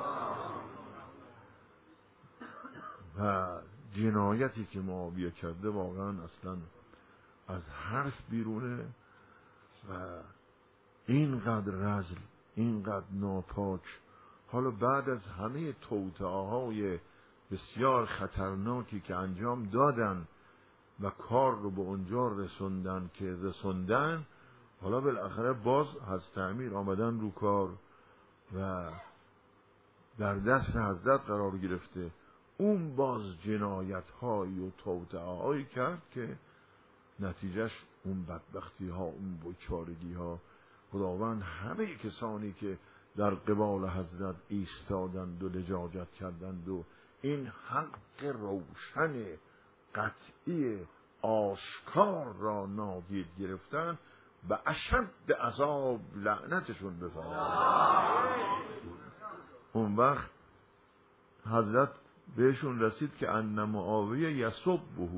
و جنایتی که معاویه کرده واقعا اصلا از حرف بیرونه و اینقدر رذل، اینقدر ناپاک. حالا بعد از همه توطئه‌های بسیار خطرناکی که انجام دادن و کار رو به اونجا رسوندن که رسوندن، حالا بالاخره باز حضرت امیر آمدن رو کار و در دست حضرت قرار گرفته. اون باز جنایت هایی و توطئه هایی کرد که نتیجهش اون بدبختی ها، اون بیچارگی ها. خداوند همه کسانی که در قبال حضرت ایستادند و لجاجت کردند و این حق روشن قطعی آشکار را نادید گرفتند، به اشد عذاب لعنتشون بفرمایید. اون وقت حضرت بهشون رسید که ان معاویه یسبه،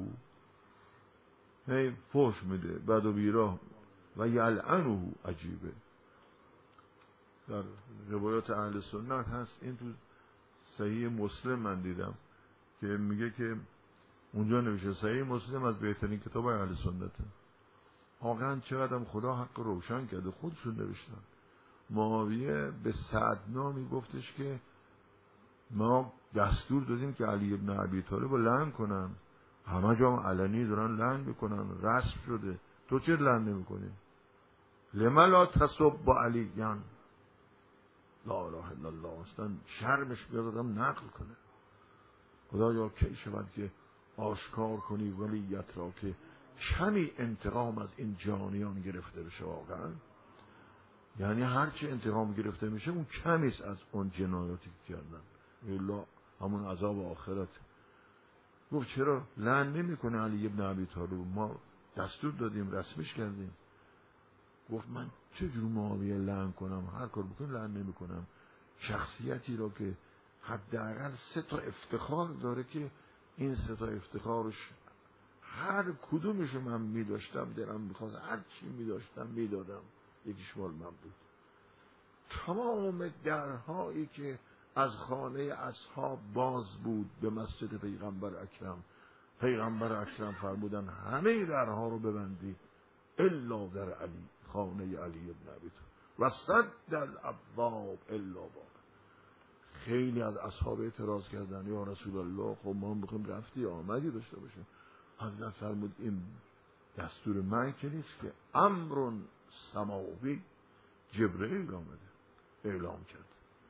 هی فحش میده بد و بیراه، و یلعنه. عجیبه در روایات اهل سنت هست، این تو صحیح مسلم من دیدم که میگه که اونجا نوشته صحیح مسلم از بهترین کتاب اهل سنته. واقعا چقدر خدا حق روشن کرده، خودشون نوشتن. معاویه به سعدنا میگفتش که ما دستور دادیم که علی ابن ابی طالب رو لعن کنن، همه جا هم علنی دارن لعن میکنن، رسم شده، تو چرا لعن نمیکنی؟ لما لا تسب با علیان، لا اله الا الله. اصلا شرمش بیاد آدم نقل کنه. خدایا کی شود که آشکار کنی ولیت را که کمی انتقام از این جانیان گرفته بشه. واقعا یعنی هرچی انتقام گرفته میشه اون کمیست از اون جنایاتی که کردن، الا همون عذاب آخرت. گفت چرا لعن نمیکنه علی ابن ابی طالب؟ ما دستور دادیم، رسمش کردیم. گفت من چجور معاویه لعن کنم؟ هر کار بکنم لعن نمیکنم. شخصیتی را که حداقل سه تا افتخار داره که این سه تا افتخارش هر کدومش من میداشتم، دلم میخواست هر چی میداشتم میدادم. یکیش مال من بود. تمام درهایی که از خانه اصحاب باز بود به مسجد پیغمبر اکرم، پیغمبر اکرم فرمودن همه درها رو ببندی الا در علی، خانه علی ابن ابی طالب، و صد الابواب الا باب. خیلی از اصحاب اعتراض کردن یا رسول الله، خب ما میخوایم رفتی آمدی داشته باشیم. حضرت فرمود این دستور من که نیست که امر سماوی جبرئیل آمده اعلام کرد.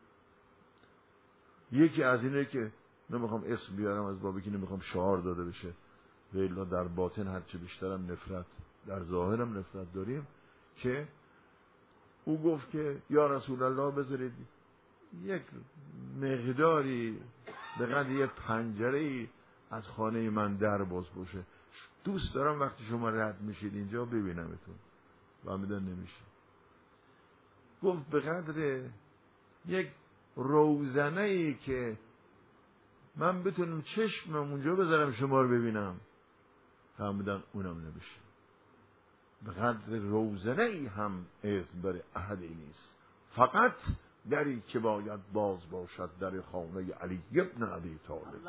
یکی از اینه که نمیخوام اسم بیارم از بابی که نمیخوام شعار داده بشه و الا در باطن هرچه بیشترم نفرت در ظاهرم نفرت داریم، که او گفت که یا رسول الله بذارید یک مقداری به قدر یک پنجره‌ای از خانه من در باز باشه، دوست دارم وقتی شما رد میشید اینجا ببینمتون. و امیدن نمیشه. گفت به قدر یک روزنه‌ای که من بتونم چشمم اونجا بذارم شما رو ببینم. فهمیدن اونم نمیشه. به قدر روزنه‌ای هم اسم بر احدی نیست، فقط دری که باید باز باشد در خانه علی ابن ابی طالب.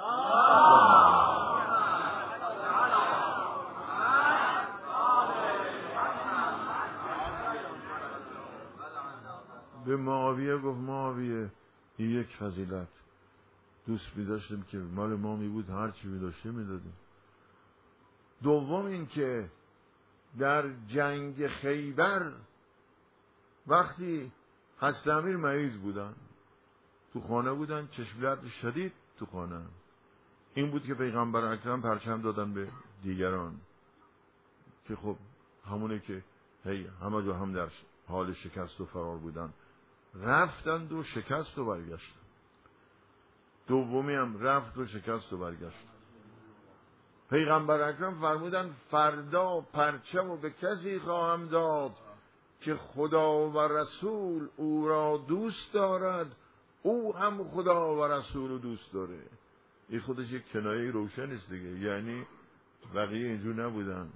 به معاویه گفت معاویه این یک فضیلت دوست می داشتیم که مال ما می بود، هر چی می داشتیم می دادیم. دوم این که در جنگ خیبر وقتی حضرت امیر مریض بودن تو خانه بودن، چشم درد شدید تو خانه، این بود که پیغمبر اکرم پرچم دادن به دیگران که خب همونه که هی همه جو هم در حال شکست و فرار بودن، رفتند و شکست و برگشتن. دومی هم رفت و شکست و برگشت. پیغمبر اکرم فرمودن فردا پرچم و به کسی خواهم داد که خدا و رسول او را دوست دارد، او هم خدا و رسول رو دوست داره. این خودش یک کنایه روشن است دیگه، یعنی بقیه اینجور نبودن.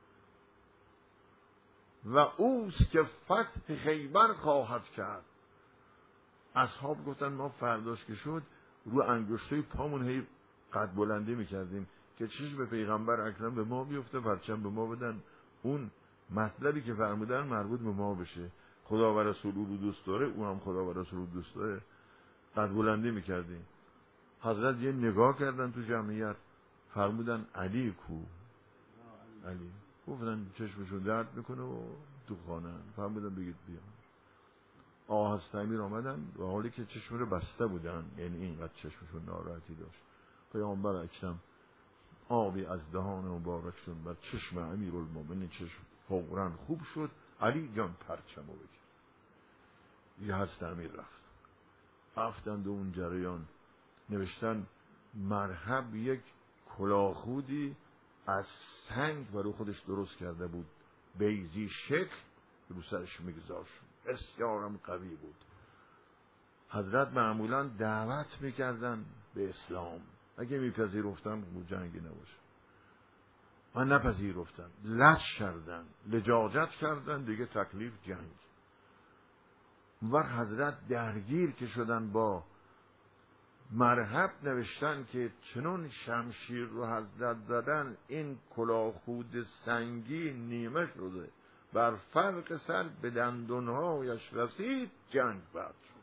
و اوست که فتح خیبر خواهد کرد. اصحاب گفتن ما فرداش که شد رو انگشتای پامون هی قد بلندی میکردیم که چشم به پیغمبر اکرم به ما بیفته، پرچم به ما بدن، اون مطلبی که فرمودن مربوط به ما بشه، خدا و رسول رو دوست داره، او هم خدا و رسول رو دوست داره. قد بلندی میکردیم. حضرت یه نگاه کردن تو جمعیت، فرمودن علی کو؟ علی. گفتن چشمشون درد میکنه و تو خانه. فرمودن بگید بیان. آقا حضرت امیر آمدن و حالی که چشم رو بسته بودن، یعنی اینقدر چشمشون ناراحتی داشت. پیامبر اکرم آبی از دهان مبارکشون بر چشم امیرالمومنین چشم فوراً خوب شد. علی جان پرچمو بگیر. یه حضرت امیر رفت. رفتند و اون جریان نوشتن مرحب یک کلاهخودی از سنگ برای خودش درست کرده بود، بیضی شکل رو سرش میگذاشت، بسیارم قوی بود. حضرت معمولا دعوت میکردن به اسلام، اگه میپذیرفتن بود جنگی نباشه. من نپذیرفتن، لج کردن، لجاجت کردن، دیگه تکلیف جنگ. وقت حضرت درگیر که شدن با مرحب نوشتن که چنون شمشیر رو حضرت زدن این کلاهخود سنگی نیمه شده، بر فرق سر به دندونهایش رسید، جنگ بعد شد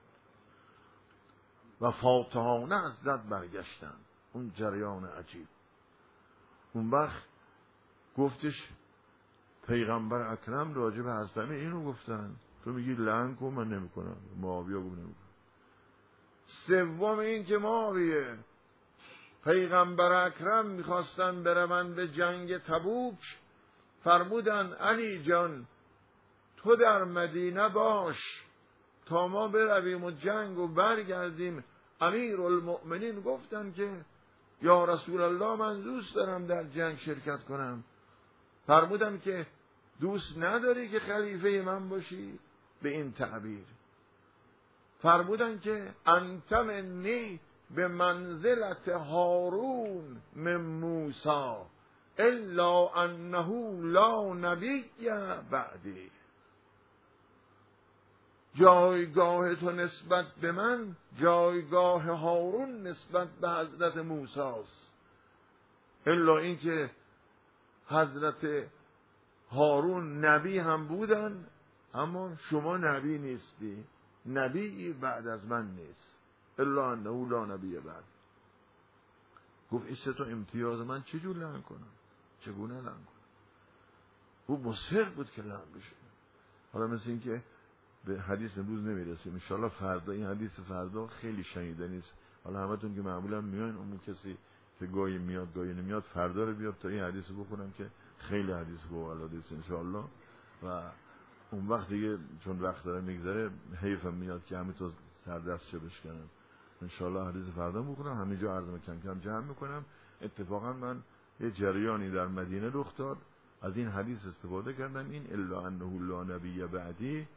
و فاتحانه حضرت برگشتن. اون جریان عجیب. اون وقت گفتش پیغمبر اکرم راجع به حضرت امیر اینو گفتن، تو میگی لعن کن، من نمی کنم. معاویه گفت نمی کنم. سوم این که معاویه پیغمبر اکرم میخواستن برون به جنگ تبوک، فرمودن علی جان تو در مدینه باش تا ما برویم و جنگ و برگردیم. امیرالمؤمنین گفتن که یا رسول الله من دوست دارم در جنگ شرکت کنم. فرمودن که دوست نداری که خلیفه من باشی؟ به این تعبیر فرمودن که انت منی به منزلت هارون من موسی الا انه لا نبی بعدی. جایگاه تو نسبت به من جایگاه هارون نسبت به حضرت موسی است، الا اینکه حضرت هارون نبی هم بودن اما شما نبی نیستی، نبی بعد از من نیست، الا انه لا نبی بعد. گفت این سه تا امتیاز من چجور لعن کنم؟ چگونه لعن کنم؟ او مصر بود که لعن بشه. حالا مثل این که به حدیث امروز نمیرسیم، انشالله فردا این حدیث فردا خیلی شنیدنی است. حالا همتون که معمولا میان، اون کسی که گاهی میاد گاهی نمیاد فردا رو بیاد تا این حدیث رو بخونم که خیلی حدیث فوق‌العاده است انشالله. و اون وقت دیگه چون وقت داره میگذره حیفم میاد که همینطور سر دست چه بشکنم. انشالله حدیث فردا بخونم، همینجا عرضم کم کم جمع میکنم. اتفاقا من یه جریانی در مدینه رخ داد، از این حدیث استفاده کردم، این الا انه لا نبی بعدی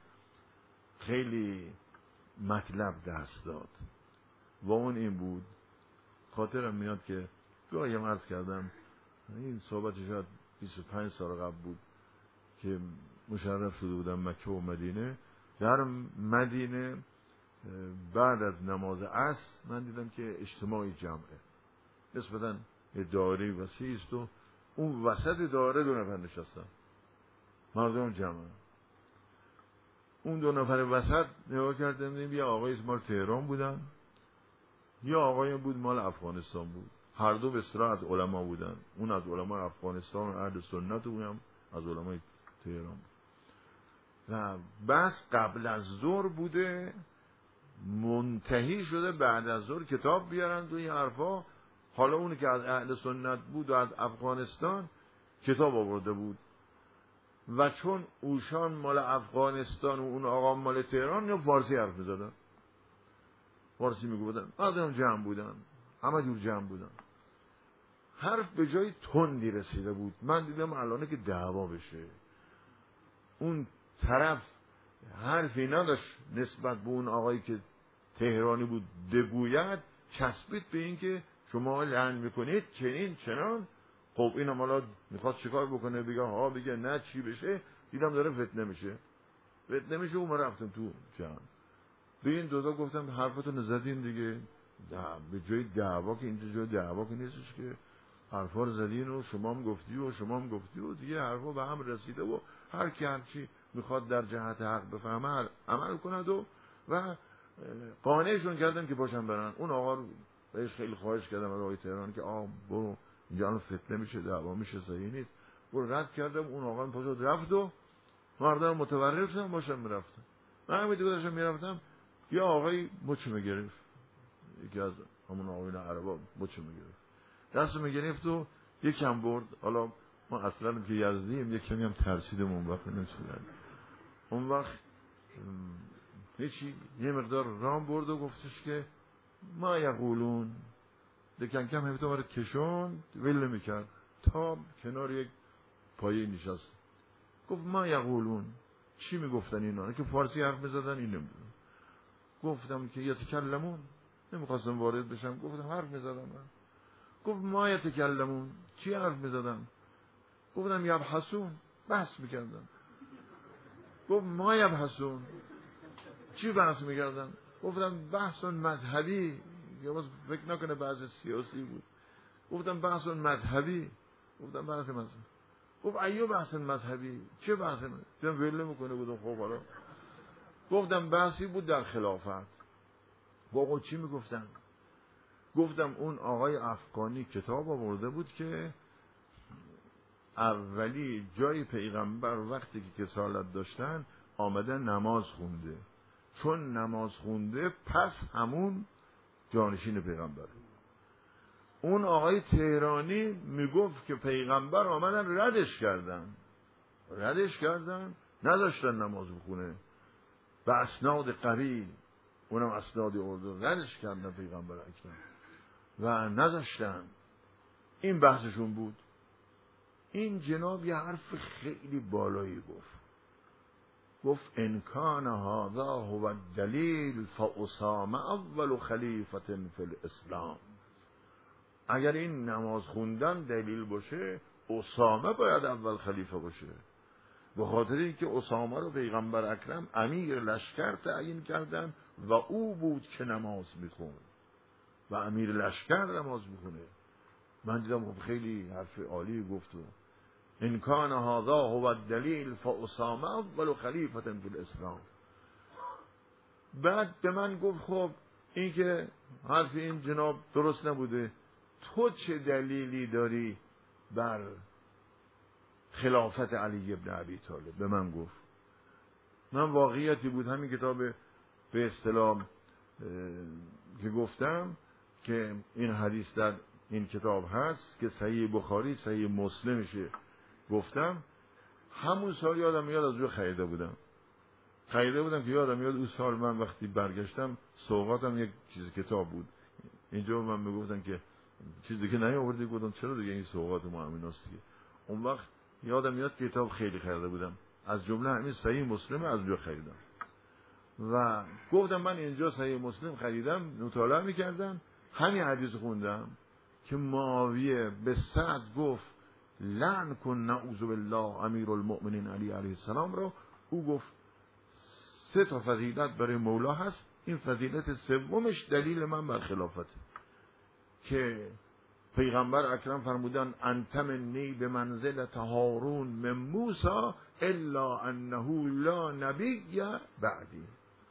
خیلی مطلب دست داد و اون این بود. خاطرم میاد که گاهی هم عرض کردم این صحبت شاید بیست و پنج سال قبل بود که مشرف شده بودم مکه و مدینه. در مدینه بعد از نماز عصر من دیدم که اجتماعی جمعه نسبتاً دایره وسیع است و اون وسط دایره دو نفر نشستن، مردم جمعه. اون دو نفر وسط نگاه کردم دیدم یه آقای مال تهران بودن، یه آقای بود مال افغانستان بود. هر دو به اصطلاح از علما بودن، اون از علما افغانستان و اهل سنت و اونم از علمای تهران. و بس قبل از ظهر بوده، منتهی شده بعد از ظهر کتاب بیارن تو این حرفا. حالا اون که از اهل سنت بود و از افغانستان کتاب آورده بود و چون اوشان مال افغانستان و اون آقا مال تهران یا فارسی حرف می‌زدن، فارسی میگفتن، آدم جمع بودن، همه جور جمع بودن. حرف به جای تندی رسیده بود. من دیدم الانه که دعوا بشه. اون طرف حرفی نداشت نسبت به اون آقایی که تهرانی بود بگوید، چسبید به این که شما لعن میکنید چنین چنان. خب این هم حالا میخواد چیکار بکنه، بگه ها بگه نه چی بشه. دیدم داره فتنه میشه فتنه میشه اون ما رفتم تو جمع. به این دوتا گفتم حرفتون زدین دیگه، به جای دعوا که اینجا جای دعوا که نیستش که حرفا رو زدین و شما هم گفتی و شما هم گفتی و دیگه حرفا به هم رسیده و هر کی هر چی میخواد در جهت حق بفهمه عمل کند و و قانعشون کردم که باشن برن. اون آقا رو بهش خیلی خواهش کردم از آقای تهران که آقا برو اینجا الان فتنه میشه دعوا میشه صحیح نیست، برو رد کردم. اون آقا پاشو رفت و مردم متورط شدن باشن میرفتن. من همین دیگه داشتم میرفتم یه آقای مچم گرفت، یکی از همون آقایون عربا مچم گرفت، دستم گرفت و یکم برد. حالا ما اصلا که یزدیم یک کمی هم ترسیدم اون وقت نمی‌شد. اون وقت هیچی یه مقدار رام برد و گفتش که ما یقولون، دکن کم هفته ما رو کشوند ولی نمی‌کرد تا کنار یک پایه نشست. گفت ما یقولون، چی میگفتن اینا که فارسی حرف می‌زدن این نمی‌دونم. گفتم که یتکلمون، نمیخواستم وارد بشم، گفتم حرف می‌زدم من. گفت ما یتکلمون، چی حرف می‌زدم؟ گفتم یبحثون، بحث می‌کردم. گفت ما یبحثون، چی بحث می‌کردن؟ گفتم بحث مذهبی، یا باز فکر نکنه بحث سیاسی بود. گفتم بحث مذهبی. گفتم بحث مذهبی. گفت ایو بحث مذهبی، چه بحث مذهبی؟ دیدم وله میکنه بودم. خب حالا گفتم بحثی بود در خلافت. با چی میگفتن؟ گفتم اون آقای افغانی کتاب آورده بود که اولی جای پیغمبر وقتی که کسالت داشتن آمده نماز خونده، چون نماز خونده پس همون جانشین پیغمبر. اون آقای تهرانی میگفت که پیغمبر آمدن ردش کردن ردش کردن نداشتن نماز بخونه و اسناد قوی، اونم اسناد اردو، ردش کردن پیغمبر اکرم و نداشتن. این بحثشون بود. این جناب یه حرف خیلی بالایی گفت. گفت ان کان هذا هو الدلیل فاسامه اول خلیفة فی الاسلام. اگر این نماز خوندن دلیل باشه، اسامه باید اول خلیفه باشه، به خاطر اینکه اسامه رو پیغمبر اکرم امیر لشکر تعیین کردن و او بود که نماز میخوند و امیر لشکر نماز میخونه. من دیدم خیلی حرف عالی گفت. ان کان هذا هو الدلیل فاسامه اول خلیفة فی الاسلام. بعد به من گفت خب این که حرف این جناب درست نبوده، تو چه دلیلی داری بر خلافت علی ابن ابی طالب به من گفت. من واقعیتی بود همین کتاب به اصطلاح که گفتم که این حدیث در این کتاب هست که صحیح بخاری صحیح مسلمشه گفتم، همون سال یادم میاد از اونجا خریده بودم خریده بودم که یادم میاد اون سال من وقتی برگشتم سوغاتم یک چیز کتاب بود. اینجا من میگفتن که چیز دیگه نیاوردی، گفتم چرا دیگه این سوغات ما همیناست دیگه. اون وقت یادم میاد کتاب خیلی خریده بودم، از جمله همین صحیح مسلم از اونجا خریدم و گفتم من اینجا صحیح مسلم خریدم، مطالعه میکردم، همین حدیث خوندم که معاویه به سعد گفت لعن کن نعوذ بالله امیرالمؤمنین علی علیه السلام را. او گفت سه تا فضیلت برای مولا هست، این فضیلت سومش دلیل من بر خلافت که پیغمبر اکرم فرمودن انت منی به منزلت هارون من موسی الا انه لا نبی بعدی.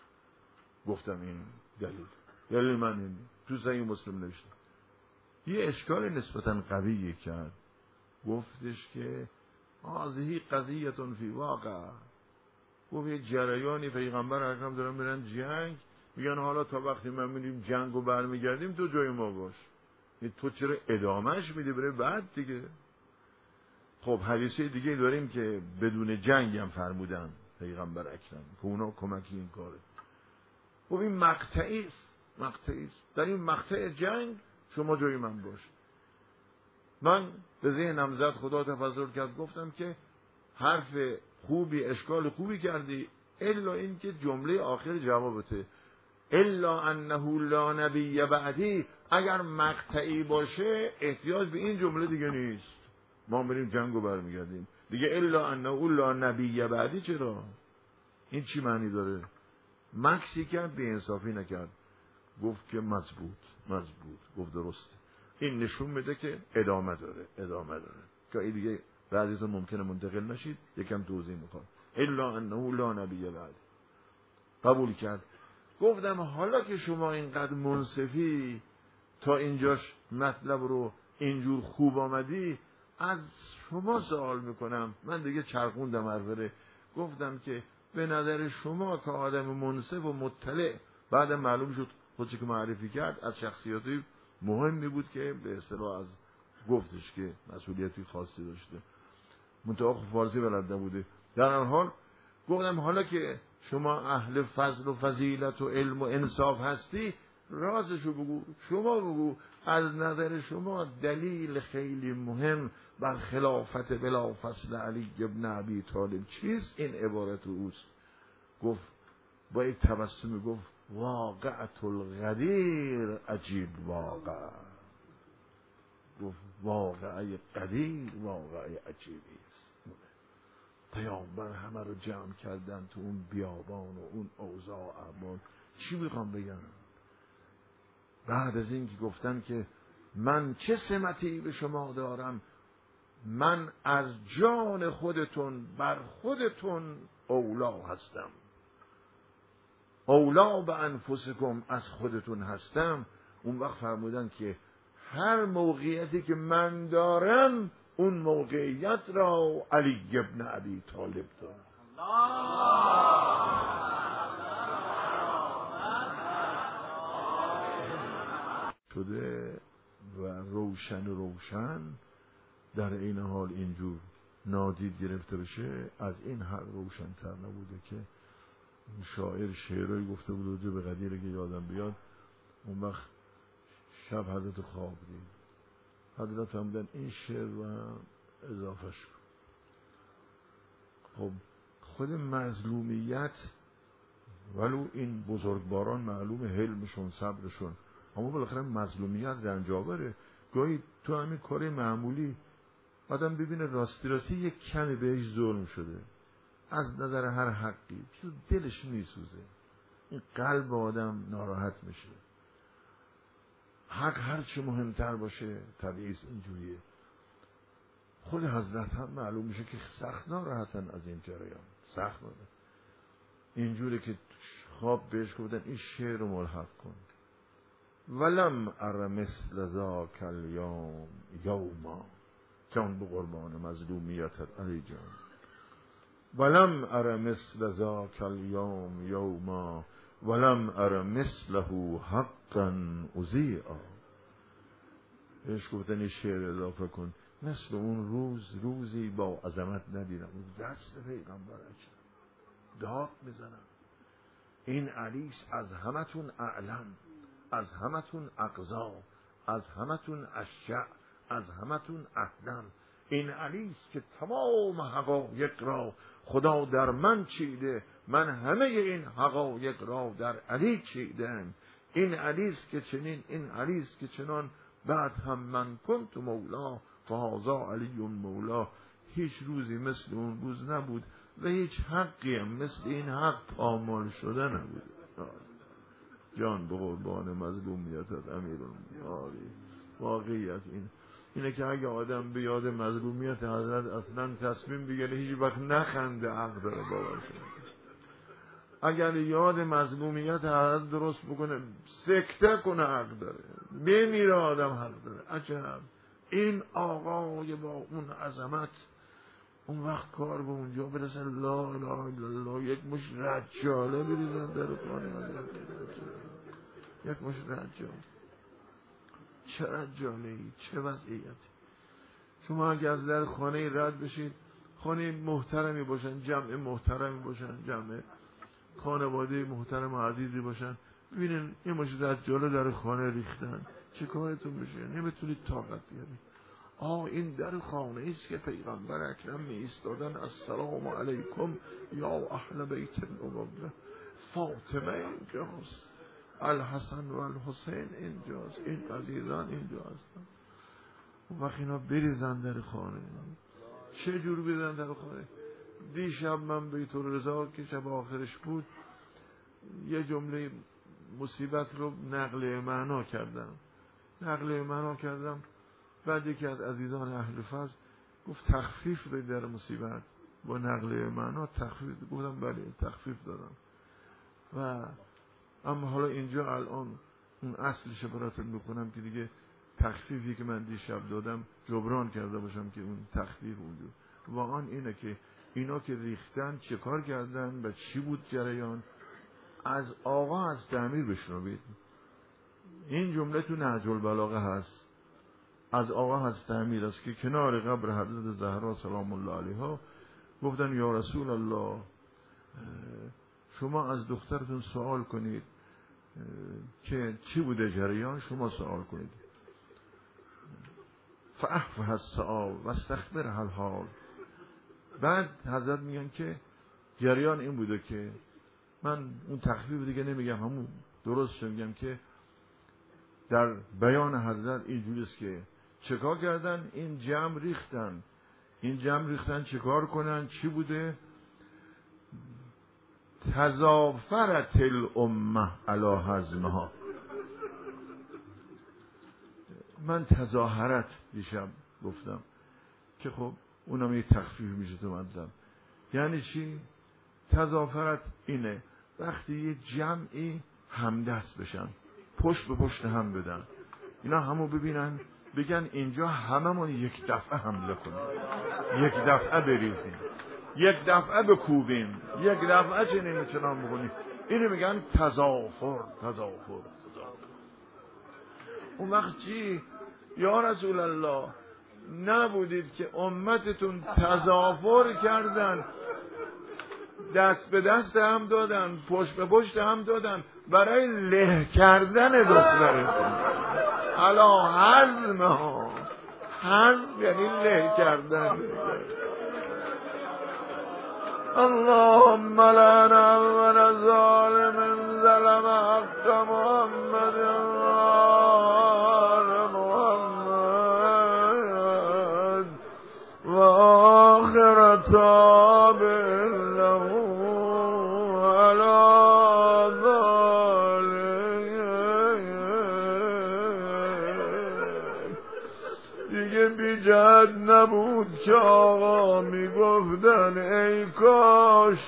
گفتم این دلیل دلیل من این تو صحیح مسلم نوشته. یه اشکال نسبتا قوی کرد، گفتش که هذه قضیه فی واقع، گفت یه جریانی پیغمبر اکرم دارن میرن جنگ، میگن حالا تا وقتی من میریم جنگ و برمیگردیم تو جای ما باش. تو چرا ادامهش میدی بره بعد دیگه؟ خب حدیثه دیگه داریم که بدون جنگ هم فرمودن پیغمبر اکرم که اونا کمکی این کاره. خب این مقطعی است مقطعی است در این مقطع جنگ شما جای من باش. من به ذهنم زد، خدا تفضل کرد، گفتم که حرف خوبی اشکال خوبی کردی، الا این که جمله آخر جوابته الا انه لا نبی بعدی، اگر مقطعی باشه احتیاج به این جمله دیگه نیست، ما بریم جنگو برمیگردیم دیگه. الا انه لا نبی بعدی چرا؟ این چی معنی داره؟ مکسی کرد، به انصافی نکرد، گفت که مضبوط مضبوط گفت درسته. این نشون میده که ادامه داره ادامه داره که این دیگه بعضیتون ممکنه منتقل نشید، یکم توضیح میخوام. الا انه لا نبی بعدی قبول کرد. گفتم حالا که شما اینقدر منصفی تا اینجاش مطلب رو اینجور خوب آمدی، از شما سوال میکنم. من دیگه چرخوندم حرفه، گفتم که به نظر شما که آدم منصف و مطلع، بعد معلوم شد خودش که معرفی کرد از شخصیتی مهمی بود که به اصطلاح از گفتش که مسئولیتی خاصی داشته، منطقه فارسی بلد نبوده. در هر حال گفتم حالا که شما اهل فضل و فضیلت و علم و انصاف هستی، رازشو بگو، شما بگو از نظر شما دلیل خیلی مهم بر خلافت بلا فصل علی ابن ابی طالب چیست؟ این عبارت اوست. گفت با یک تبسمی گفت واقعت القدیر عجیب واقع. گفت واقعه قدیر واقعه عجیبی است. پیامبر همه رو جمع کردن تو اون بیابان و اون اوضاع اعمال. چی میخوام بگم؟ بعد از این که گفتن که من چه سمتی به شما دارم، من از جان خودتون بر خودتون اولا هستم، اولا به انفسکم، از خودتون هستم. اون وقت فرمودن که هر موقعیتی که من دارم اون موقعیت را علی ابن ابی طالب دارم. شده و روشن روشن در این حال اینجور نادید گرفته بشه، از این حد روشن تر نبوده که شاعر شعرهایی گفته بود وجه به قدیره که یادم بیاد. اون وقت شب حضرت خواب دید، حضرت همدن این شعر و اضافه شد. خب خود مظلومیت ولو این بزرگواران معلوم حلمشون صبرشون، اما بالاخره مظلومیت رنجاوره. گاهی تو همین کار معمولی آدم ببینه راستی راستی یک کمی بهش ظلم شده از نظر هر حقی، چیز دلش میسوزه، این قلب آدم ناراحت میشه. حق هر چه مهمتر باشه طبیعی است اینجوریه. خود حضرت هم معلوم میشه که سخت ناراحتن از این جریان، سخت ناراحتن. اینجوری که خواب بهش گفتن این شعر رو ملحق کن، ولم ار مثل ذاک الیوم یوما، جان به قربان مظلومیتت علی جان. ولم ار مثل ذاک الیوم یوما ولم ار مثله حقا اضیعا. بهش گفتن این شعر اضافه کن، مثل اون روز روزی با عظمت ندیدم. دست پیغمبر اکرم داد میزنم، این علیس از همتون اعلم، از همتون اقضا، از همتون اشجع، از همتون احلم. این علیس که تمام حقایق را خدا در من چیده، من همه این حقایق را در علی چیدم. این علیس که چنین، این علیس که چنان، بعد هم من کنت مولا فهذا علی مولا. هیچ روزی مثل اون روز نبود و هیچ حقی هم مثل این حق پامال شده نبود. جان به قربان مظلومیتت امیرالمومنین. واقعیت این اینه که اگه آدم به یاد مظلومیت حضرت اصلا تصمیم بگیره هیچ وقت نخنده، حق داره باور کنه. اگر یاد مظلومیت حضرت درست بکنه سکته کنه، حق داره. بمیره آدم حق داره. عجب این آقای با اون عظمت اون وقت کار به اونجا برسن، لا اله الا الله، یک مش رجاله بریزن در خانه حضرت، یک مش رجاله. چه رجاله ای، چه وضعیتی. شما اگر در خانه رد بشید، خانه محترمی باشن، جمع محترمی باشن، جمع خانواده محترم و عزیزی باشن، ببینین این مش رجاله در خانه ریختن، چه کارتون بشه؟ نمیتونید طاقت بیارید. آه این در خانه ایست که پیغمبر اکرم می ایستادن، السلام علیکم یا اهل بیت النبوه. فاطمه اینجاست، الحسن و الحسین اینجاست، این عزیزان اینجا هستن. اون وقت اینا بریزن در خانه. چه جور بریزن در خانه؟ دیشب من بیت الرضا که شب آخرش بود یه جمله مصیبت رو نقل معنا کردم نقل معنا کردم بعد یکی از عزیزان اهل فضل گفت تخفیف بده در مصیبت با نقل معنا تخفیف. گفتم بله تخفیف دادم. و اما حالا اینجا الان اون اصلش براتون میکنم که دیگه تخفیفی که من دیشب دادم جبران کرده باشم که اون تخفیف اونجا. واقعا اینه که اینا که ریختن چه کار کردن و چی بود جریان. از آقا از تعمیر بشنوید. این جمله تو نهج البلاغه هست. از آقا از تعمیر است که کنار قبر حضرت زهرا سلام الله علیها گفتن یا رسول الله شما از دخترتون سوال کنید که چی بوده جریان، شما سوال کنید. فاحفظ السؤال و استخبرها الحال. بعد حضرت میگن که جریان این بوده که من اون تخفیف دیگه نمیگم، همون درست میگم که در بیان حضرت اینجوریست که چکار کردن، این جمع ریختن این جمع ریختن چکار کنن، چی بوده؟ تظافرت الامه علی هضمها. من تظاهرت دیشب گفتم که خب اونم یه تخفیف میشه تو مطلب. یعنی چی؟ تظافرت اینه وقتی یه جمعی همدست بشن، پشت به پشت هم بدن، اینا همو ببینن بگن اینجا هممون یک دفعه حمله کنیم، یک دفعه بریزیم، یک دفعه بکوبیم، یک دفعه چنین چنان بکنیم. اینو میگن تظافر. تظافر اون وقت چی؟ یا رسول الله نبودید که امتتون تظافر کردن، دست به دست هم دادن، پشت به پشت هم دادن برای له کردن دخترتون علا حزم ها. حزم یعنی له کردن. اللهم لعن اول ظالم ظلم حق محمد وآل محمد و آخر تابع له علی ظالم. دیگه بی جهت نبود که آقا می گفتن ای کاش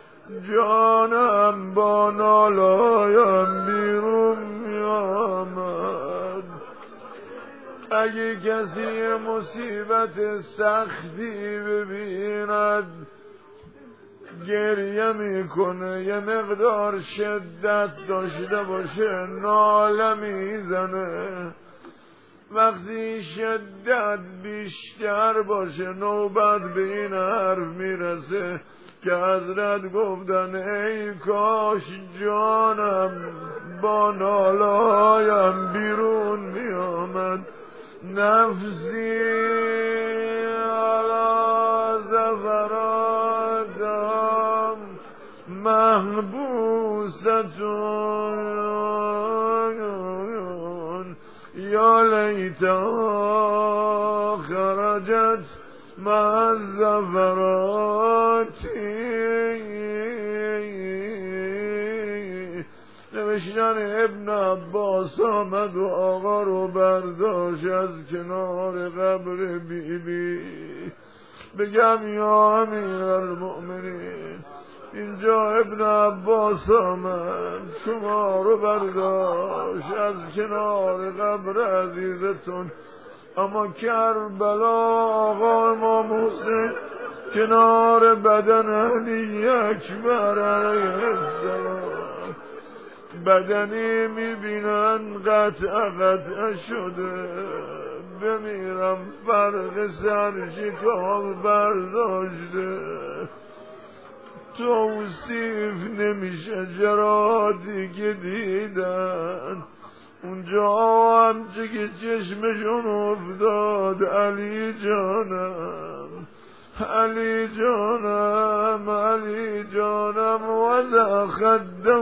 جانم با نالایم بیرون می آمد، اگه کسی مصیبت سختی ببیند گریه میکنه، یه مقدار شدت داشته باشه ناله میزنه. وقتی شدت بیشتر باشه نوبت به این حرف میرسه که حضرت گفتن ای کاش جانم با ناله‌هایم بیرون میامد. نفسی علی زفراتم محبوستون یا لیتها خرجت مع الزفراتی. نوشتن ابن عباس آمد و آقا رو برداشت از کنار قبر بی بی. بگم یا امیرالمؤمنین اینجا ابن عباس آمد شما رو برداشت از کنار قبر عزیزتون، اما کربلا آقا امام حسین کنار بدن علی اکبر علیه السلام. بدنی میبینن قطع قطع شده، بمیرم فرق سرشکاب برداشته، توصیف نمیشه جراحاتی که دیدن. اونجا هم چه که چشمشون افتاد علی جانم علی جانم علی جانم وضع خده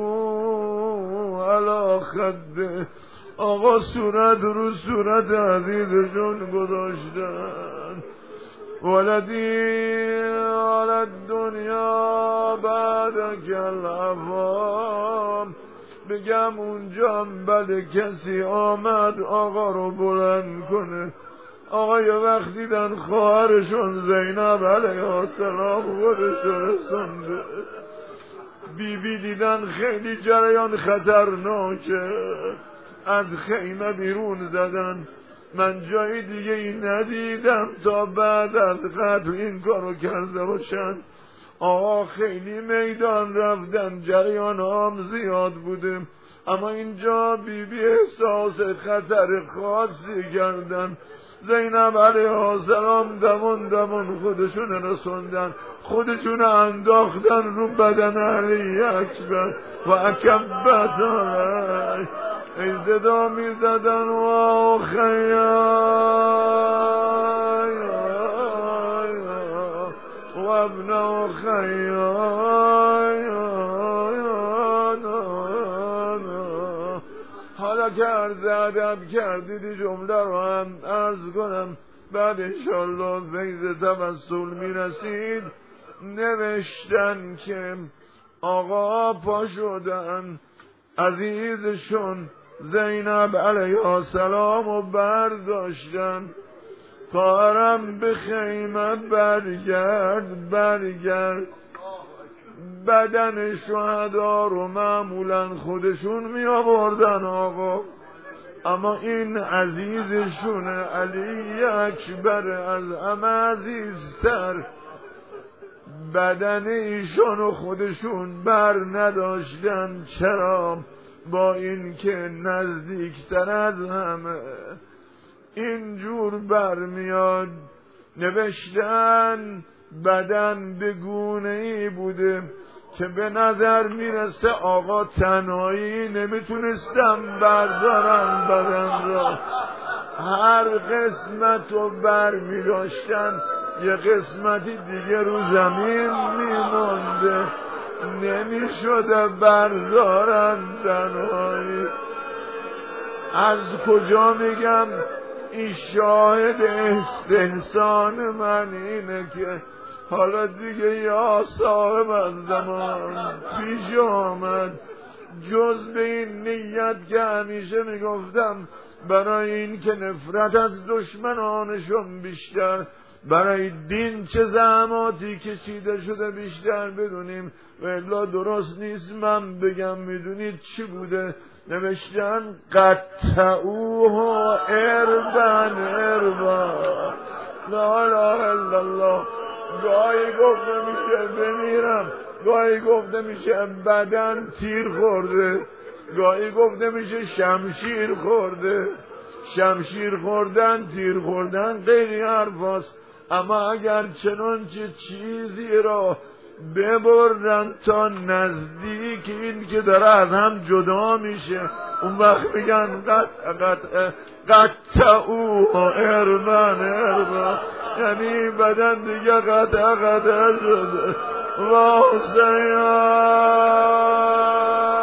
علا خده. آقا صورت رو صورت عزیزشون گذاشتن. ولدی علی الدنیا بعد کلافام. بگم اونجا بله کسی آمد آقا رو بلند کنه. آقا یه وقت دیدن خواهرشون زینب علیه السلام خودش رسونده. بی بی دیدن خیلی جریان خطرناکه، از خیمه بیرون زدن. من جای دیگه این ندیدم تا بعد از قتل این کارو کرده باشن. آقا خیلی میدان رفتن، جریان هم زیاد بودیم، اما اینجا بی بی احساس خطر خاصی کردن. زینب علیه السلام دمون دمون خودشون رسوندن، خودشون انداختن رو بدن علی اکبر و اکبت علی. ایزدا می زدن و خیای و ابن خیای. حالا که عرض ادب کردید جمله رو هم عرض کنم، بعد انشالله فیض توسل می رسید. نوشتن که آقا پا شدن عزیزشون زینب علیه السلام و برداشتن. خواهرم به خیمه برگرد برگرد. بدن شهدا رو معمولا خودشون می آوردن آقا، اما این عزیزشون علی اکبر از همه عزیزتر. بدن ایشون و خودشون بر نداشتن. چرا؟ با این که نزدیکتر از همه. اینجور برمیاد. نوشتن بدن به گونه ای بوده که به نظر میرسه آقا تنهایی نمیتونستم بردارن بدن را. هر قسمت رو بر میداشتن، یه قسمتی دیگه رو زمین میمونده، نمیشده بردارن تنهایی. از کجا میگم؟ این شاهد استحسان من اینه که حالا دیگه یا صاحب از زمان پیش آمد، جز به این نیت که همیشه میگفتم برای این که نفرت از دشمنانشون بیشتر، برای دین چه زحماتی کشیده شده بیشتر بدونیم. و الا درست نیست من بگم میدونید چی بوده. نوشتن قطعوها اربن اربن. لا اله الا الله. گاهی گفته میشه بمیرم، گاهی گفته میشه بدن تیر خورده، گاهی گفته میشه شمشیر خورده. شمشیر خوردن، تیر خوردن غیری حرفاست، اما اگر چنانچه چیزی را ببرن تا نزدیک این که داره از هم جدا میشه، اون وقت میگن قطع قطع قطعو اربن اربن، یعنی بدن دیگه قطع قطع شده. واسه